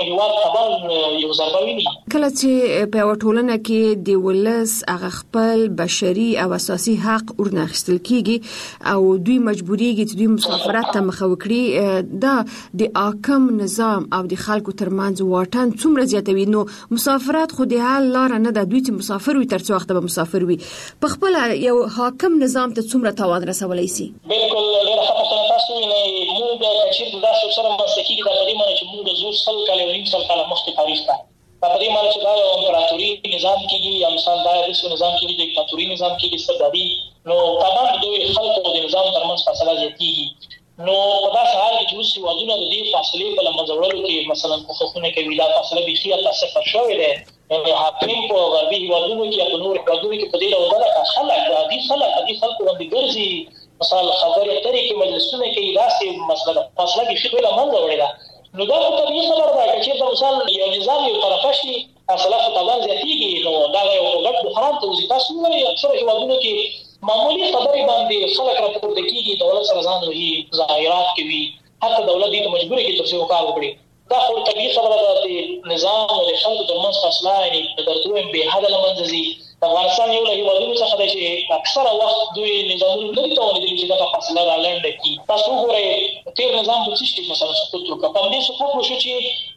هیواد تبان یو ضربه ویني. کله چې په ټولنه کې د ولس هغه خپل بشري او اساسي حق ورناخستل کیږي او دوی مجبوریږي چې دوی مسافرت ته مخه وکړي، دا د حاکم نظام او د خلکو ترمنځ واټن څومره زیاتوي. نو مسافرت خو د حل لار نه ده، دوی چې مسافر وي تر څو وخت به مسافر وي. په خپل یو حاکم نظام ته څومره تاوان رسولای شي؟ بالکل ډېر ښه پوښتنه تاسو نه موږ چې دا څه سره مسلکي د دې معنی چې موږ د زور سل کال او نیم سل کال مخکې تاریخ ته په دې معنی چې دا یو امپراتوري نظام کېږي یا مثال دا یو نظام کېږي د دیکتاتوري نظام کېږي استبدادي، نو طبعا د دوی خلکو د نظام ترمنځ فاصله زیاتېږي. نو په داسې حال کې چې اوس هېوادونه د دې فاصلې په له منځه وړلو کې مثلا کوښښونه کوي، دا فاصله بیخي هلته صفر شوې دی. حاکم په غربي هېوادونو کې یا په نورو هېوادونو کې په دې ډول ډله خلک د عادي خلکو باندې ګرځي، مثال خبرې اترې کې مجلسونه کوي، داسې مسله فاصله بیخي له منځه وړې ده. نو دا خو طبیعي خبره ده که چېرته مثال یو نظام یو طرفه شي اصلاح طبعا زیاتېږي، نو دا یو ګډ بحران ته وځي. تاسو ووایئ اکثره هېوادونو کې معمولي خبرې باندې خلک راپورته کېږي، دولت سره ځان وهي، ظاهرات کوي، حتی دولت دې ته مجبوره کړي تر څو کار وکړي. دا خو طبیعي خبره ده، د نظام او د خلکو ترمنځ فاصله یعنې درته ووایم بې حده له منځه ځي. افغانستان یو له هېوادونو څخه دی چې اکثره وخت دوی نظامونه نه دي توانېدلي چې دغه فاصله رالنډه کړي. تاسو وګورئ تېر نظام په څه شي مثلا سقوط وکړه، په همدې سقوط وشو چې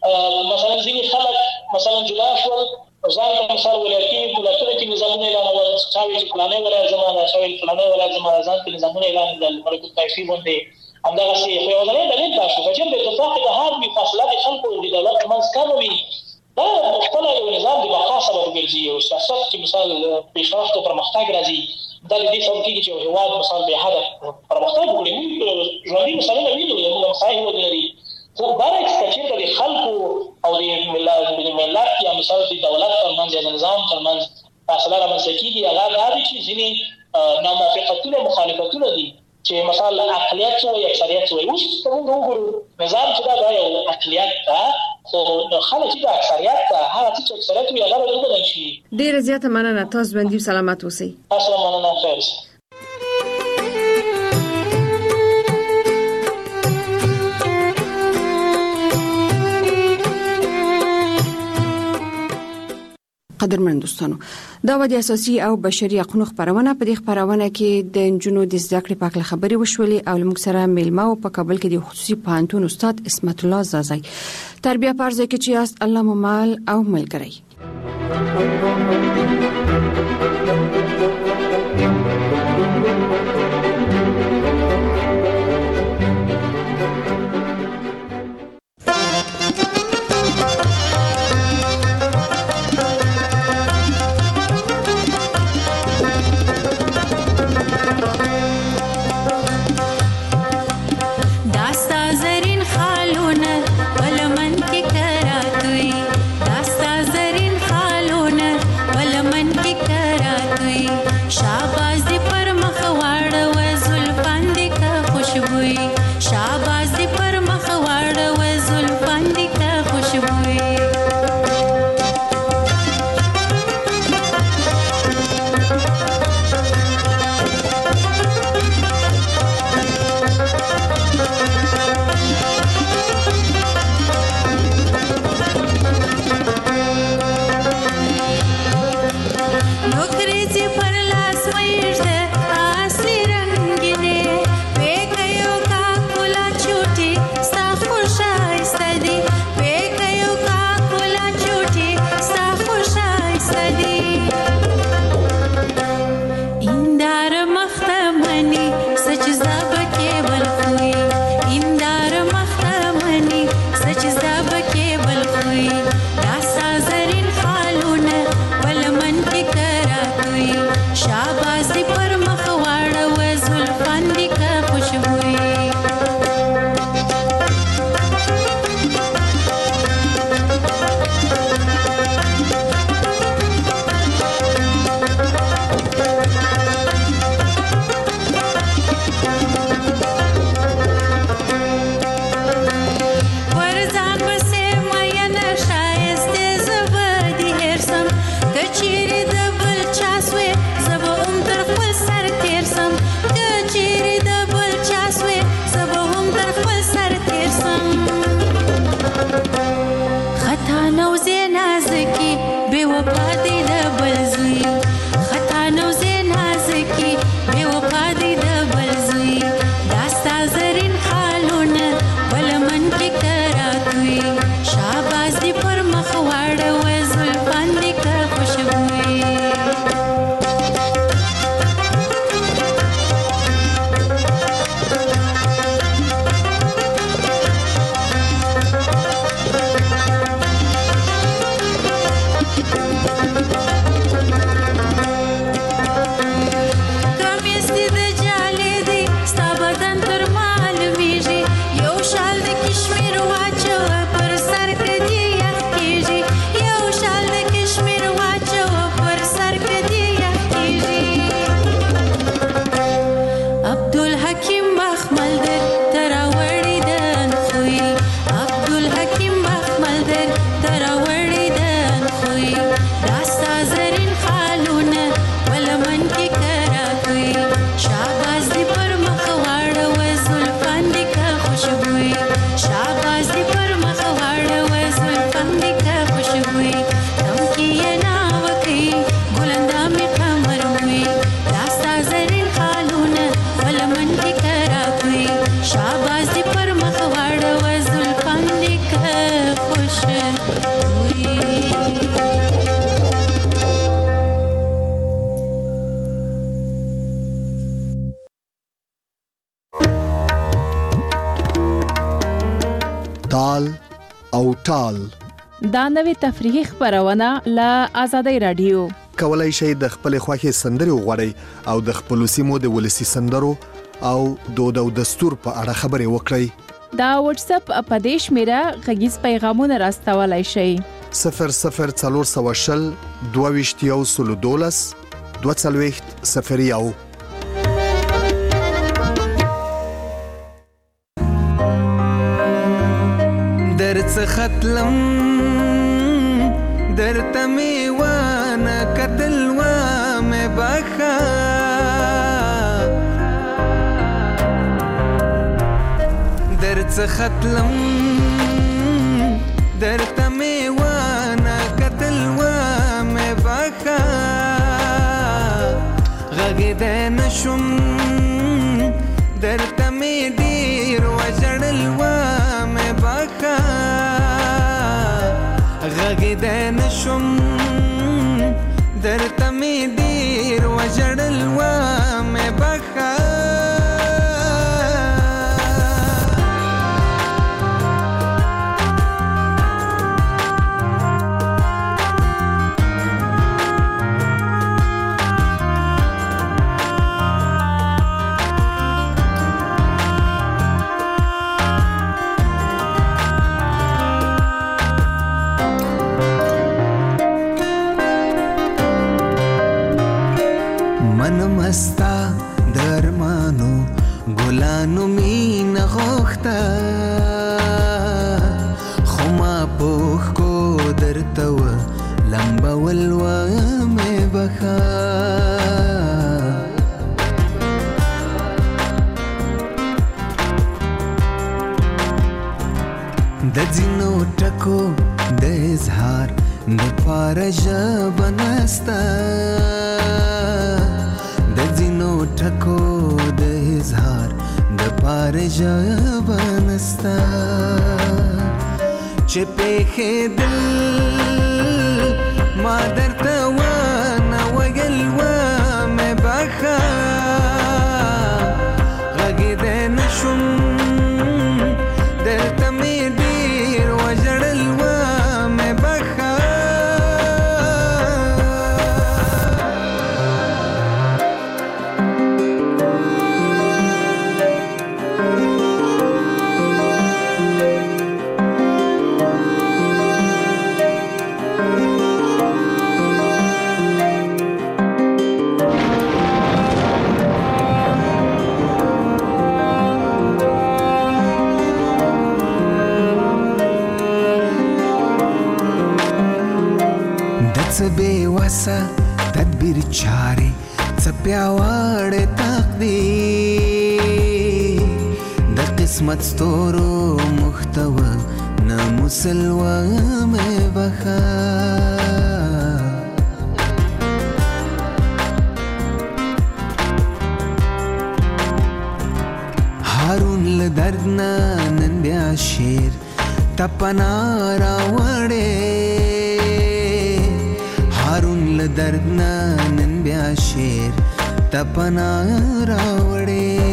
مثلا ځینې خلک مثلا جدا شول، ځان ته مثال ولایتي ولایتونو کې نظامونه اعلانول، چا ویل چې فلانی ولایت زما ده، چا ویل فلانی ولایت زما ده، ځان کې نظامونه اعلان کړل ملک الطایفي غوندې. همدغسې خو یو ځلې دلیل دا شو که چېرته اتفاق اتحاد وي، فاصله د خلکو د دولت ترمنځ کمه وي، دا خپله یو نظام د بقا سبب ګرځي. یو سیاست چې مثال پیشرفت او پرمختګ راځي، دا د دې سبب کېږي چې یو هېواد مثال بې حده پرمختګ وکړي. موږ ژوندي مثالونه وینو، زموږ همسایه هېوادونه دي، خو برعکس که چېرته د خلکو او د ملت یا مثال د دولت ترمنځ یا د نظام ترمنځ فاصله رامنځته کېږي، هغه دا دی چې ځینې ناموافقتونه مخالفتونه دي چې مثلا اقلیت څه وایي اکثریت څه وایي. اوس که موږ وګورو نظام چې دا یو اقلیت ده، خو خلک چې د اکثریت ته هغه څه چې اکثریت وي هغه به وبدل شي. ډېره زیاته مننه، تاسو ژوندي او سلامت اوسئ. تاسو مننه، خیر اوسئ. قدرمن دوستانو، دا و د اساسي او بشري حقوقو خبرونه. په دې خبرونه کې د انجونو د زده کړې په اړه خبرې وشولې او موږ سره میلمه او په کابل کې د خصوصي پوهنتون استاد اسمت الله زازای تربیه پرځه کې چې است الله ممال او ملګری. زرین تال او ټال. دا نوې تفریحي خبرونه له آزادۍ رادیو. کولای شئ د خپل خوښې سندرې وغواړئ او د خپل سیمو د ولسی سندرو او دود او دستور په اړه خبرې وکړئ. دا واتس اپ په دې شمیره غږیز پیغامونه راستولای شئ. 00420 22 22 درڅ ختلم درته میوانه قتل و مې بخا درڅ ختلم درته میوانه قتل و مې بخا غږېدی نشم درته مې ډېر وژړل و مې بخا غږېدی نشم درته مې ډېر وژړل و مې بخا مستا درمانو ګلانو مینه غوښته خو ما پوښ کو درته و لمبول و مې بخا د ځینو ټکو د اظهار د پاره ژبه نسته ټکو د اظهار د پاره ژبه نسته چې پېښېدل ما درته ونه ویل و مې بخا غږېدی نشم درته مې ډېر وژړل و مې بخا بے وسه تدبیر چارې څه پیاوړی تقدیر د قسمت ستورو محتوه ناموسل و مې بخا هارون له درد نه نن بیا شعر تپنا راوړی هارون له درد نه نن بیا شعر تپنا راوړی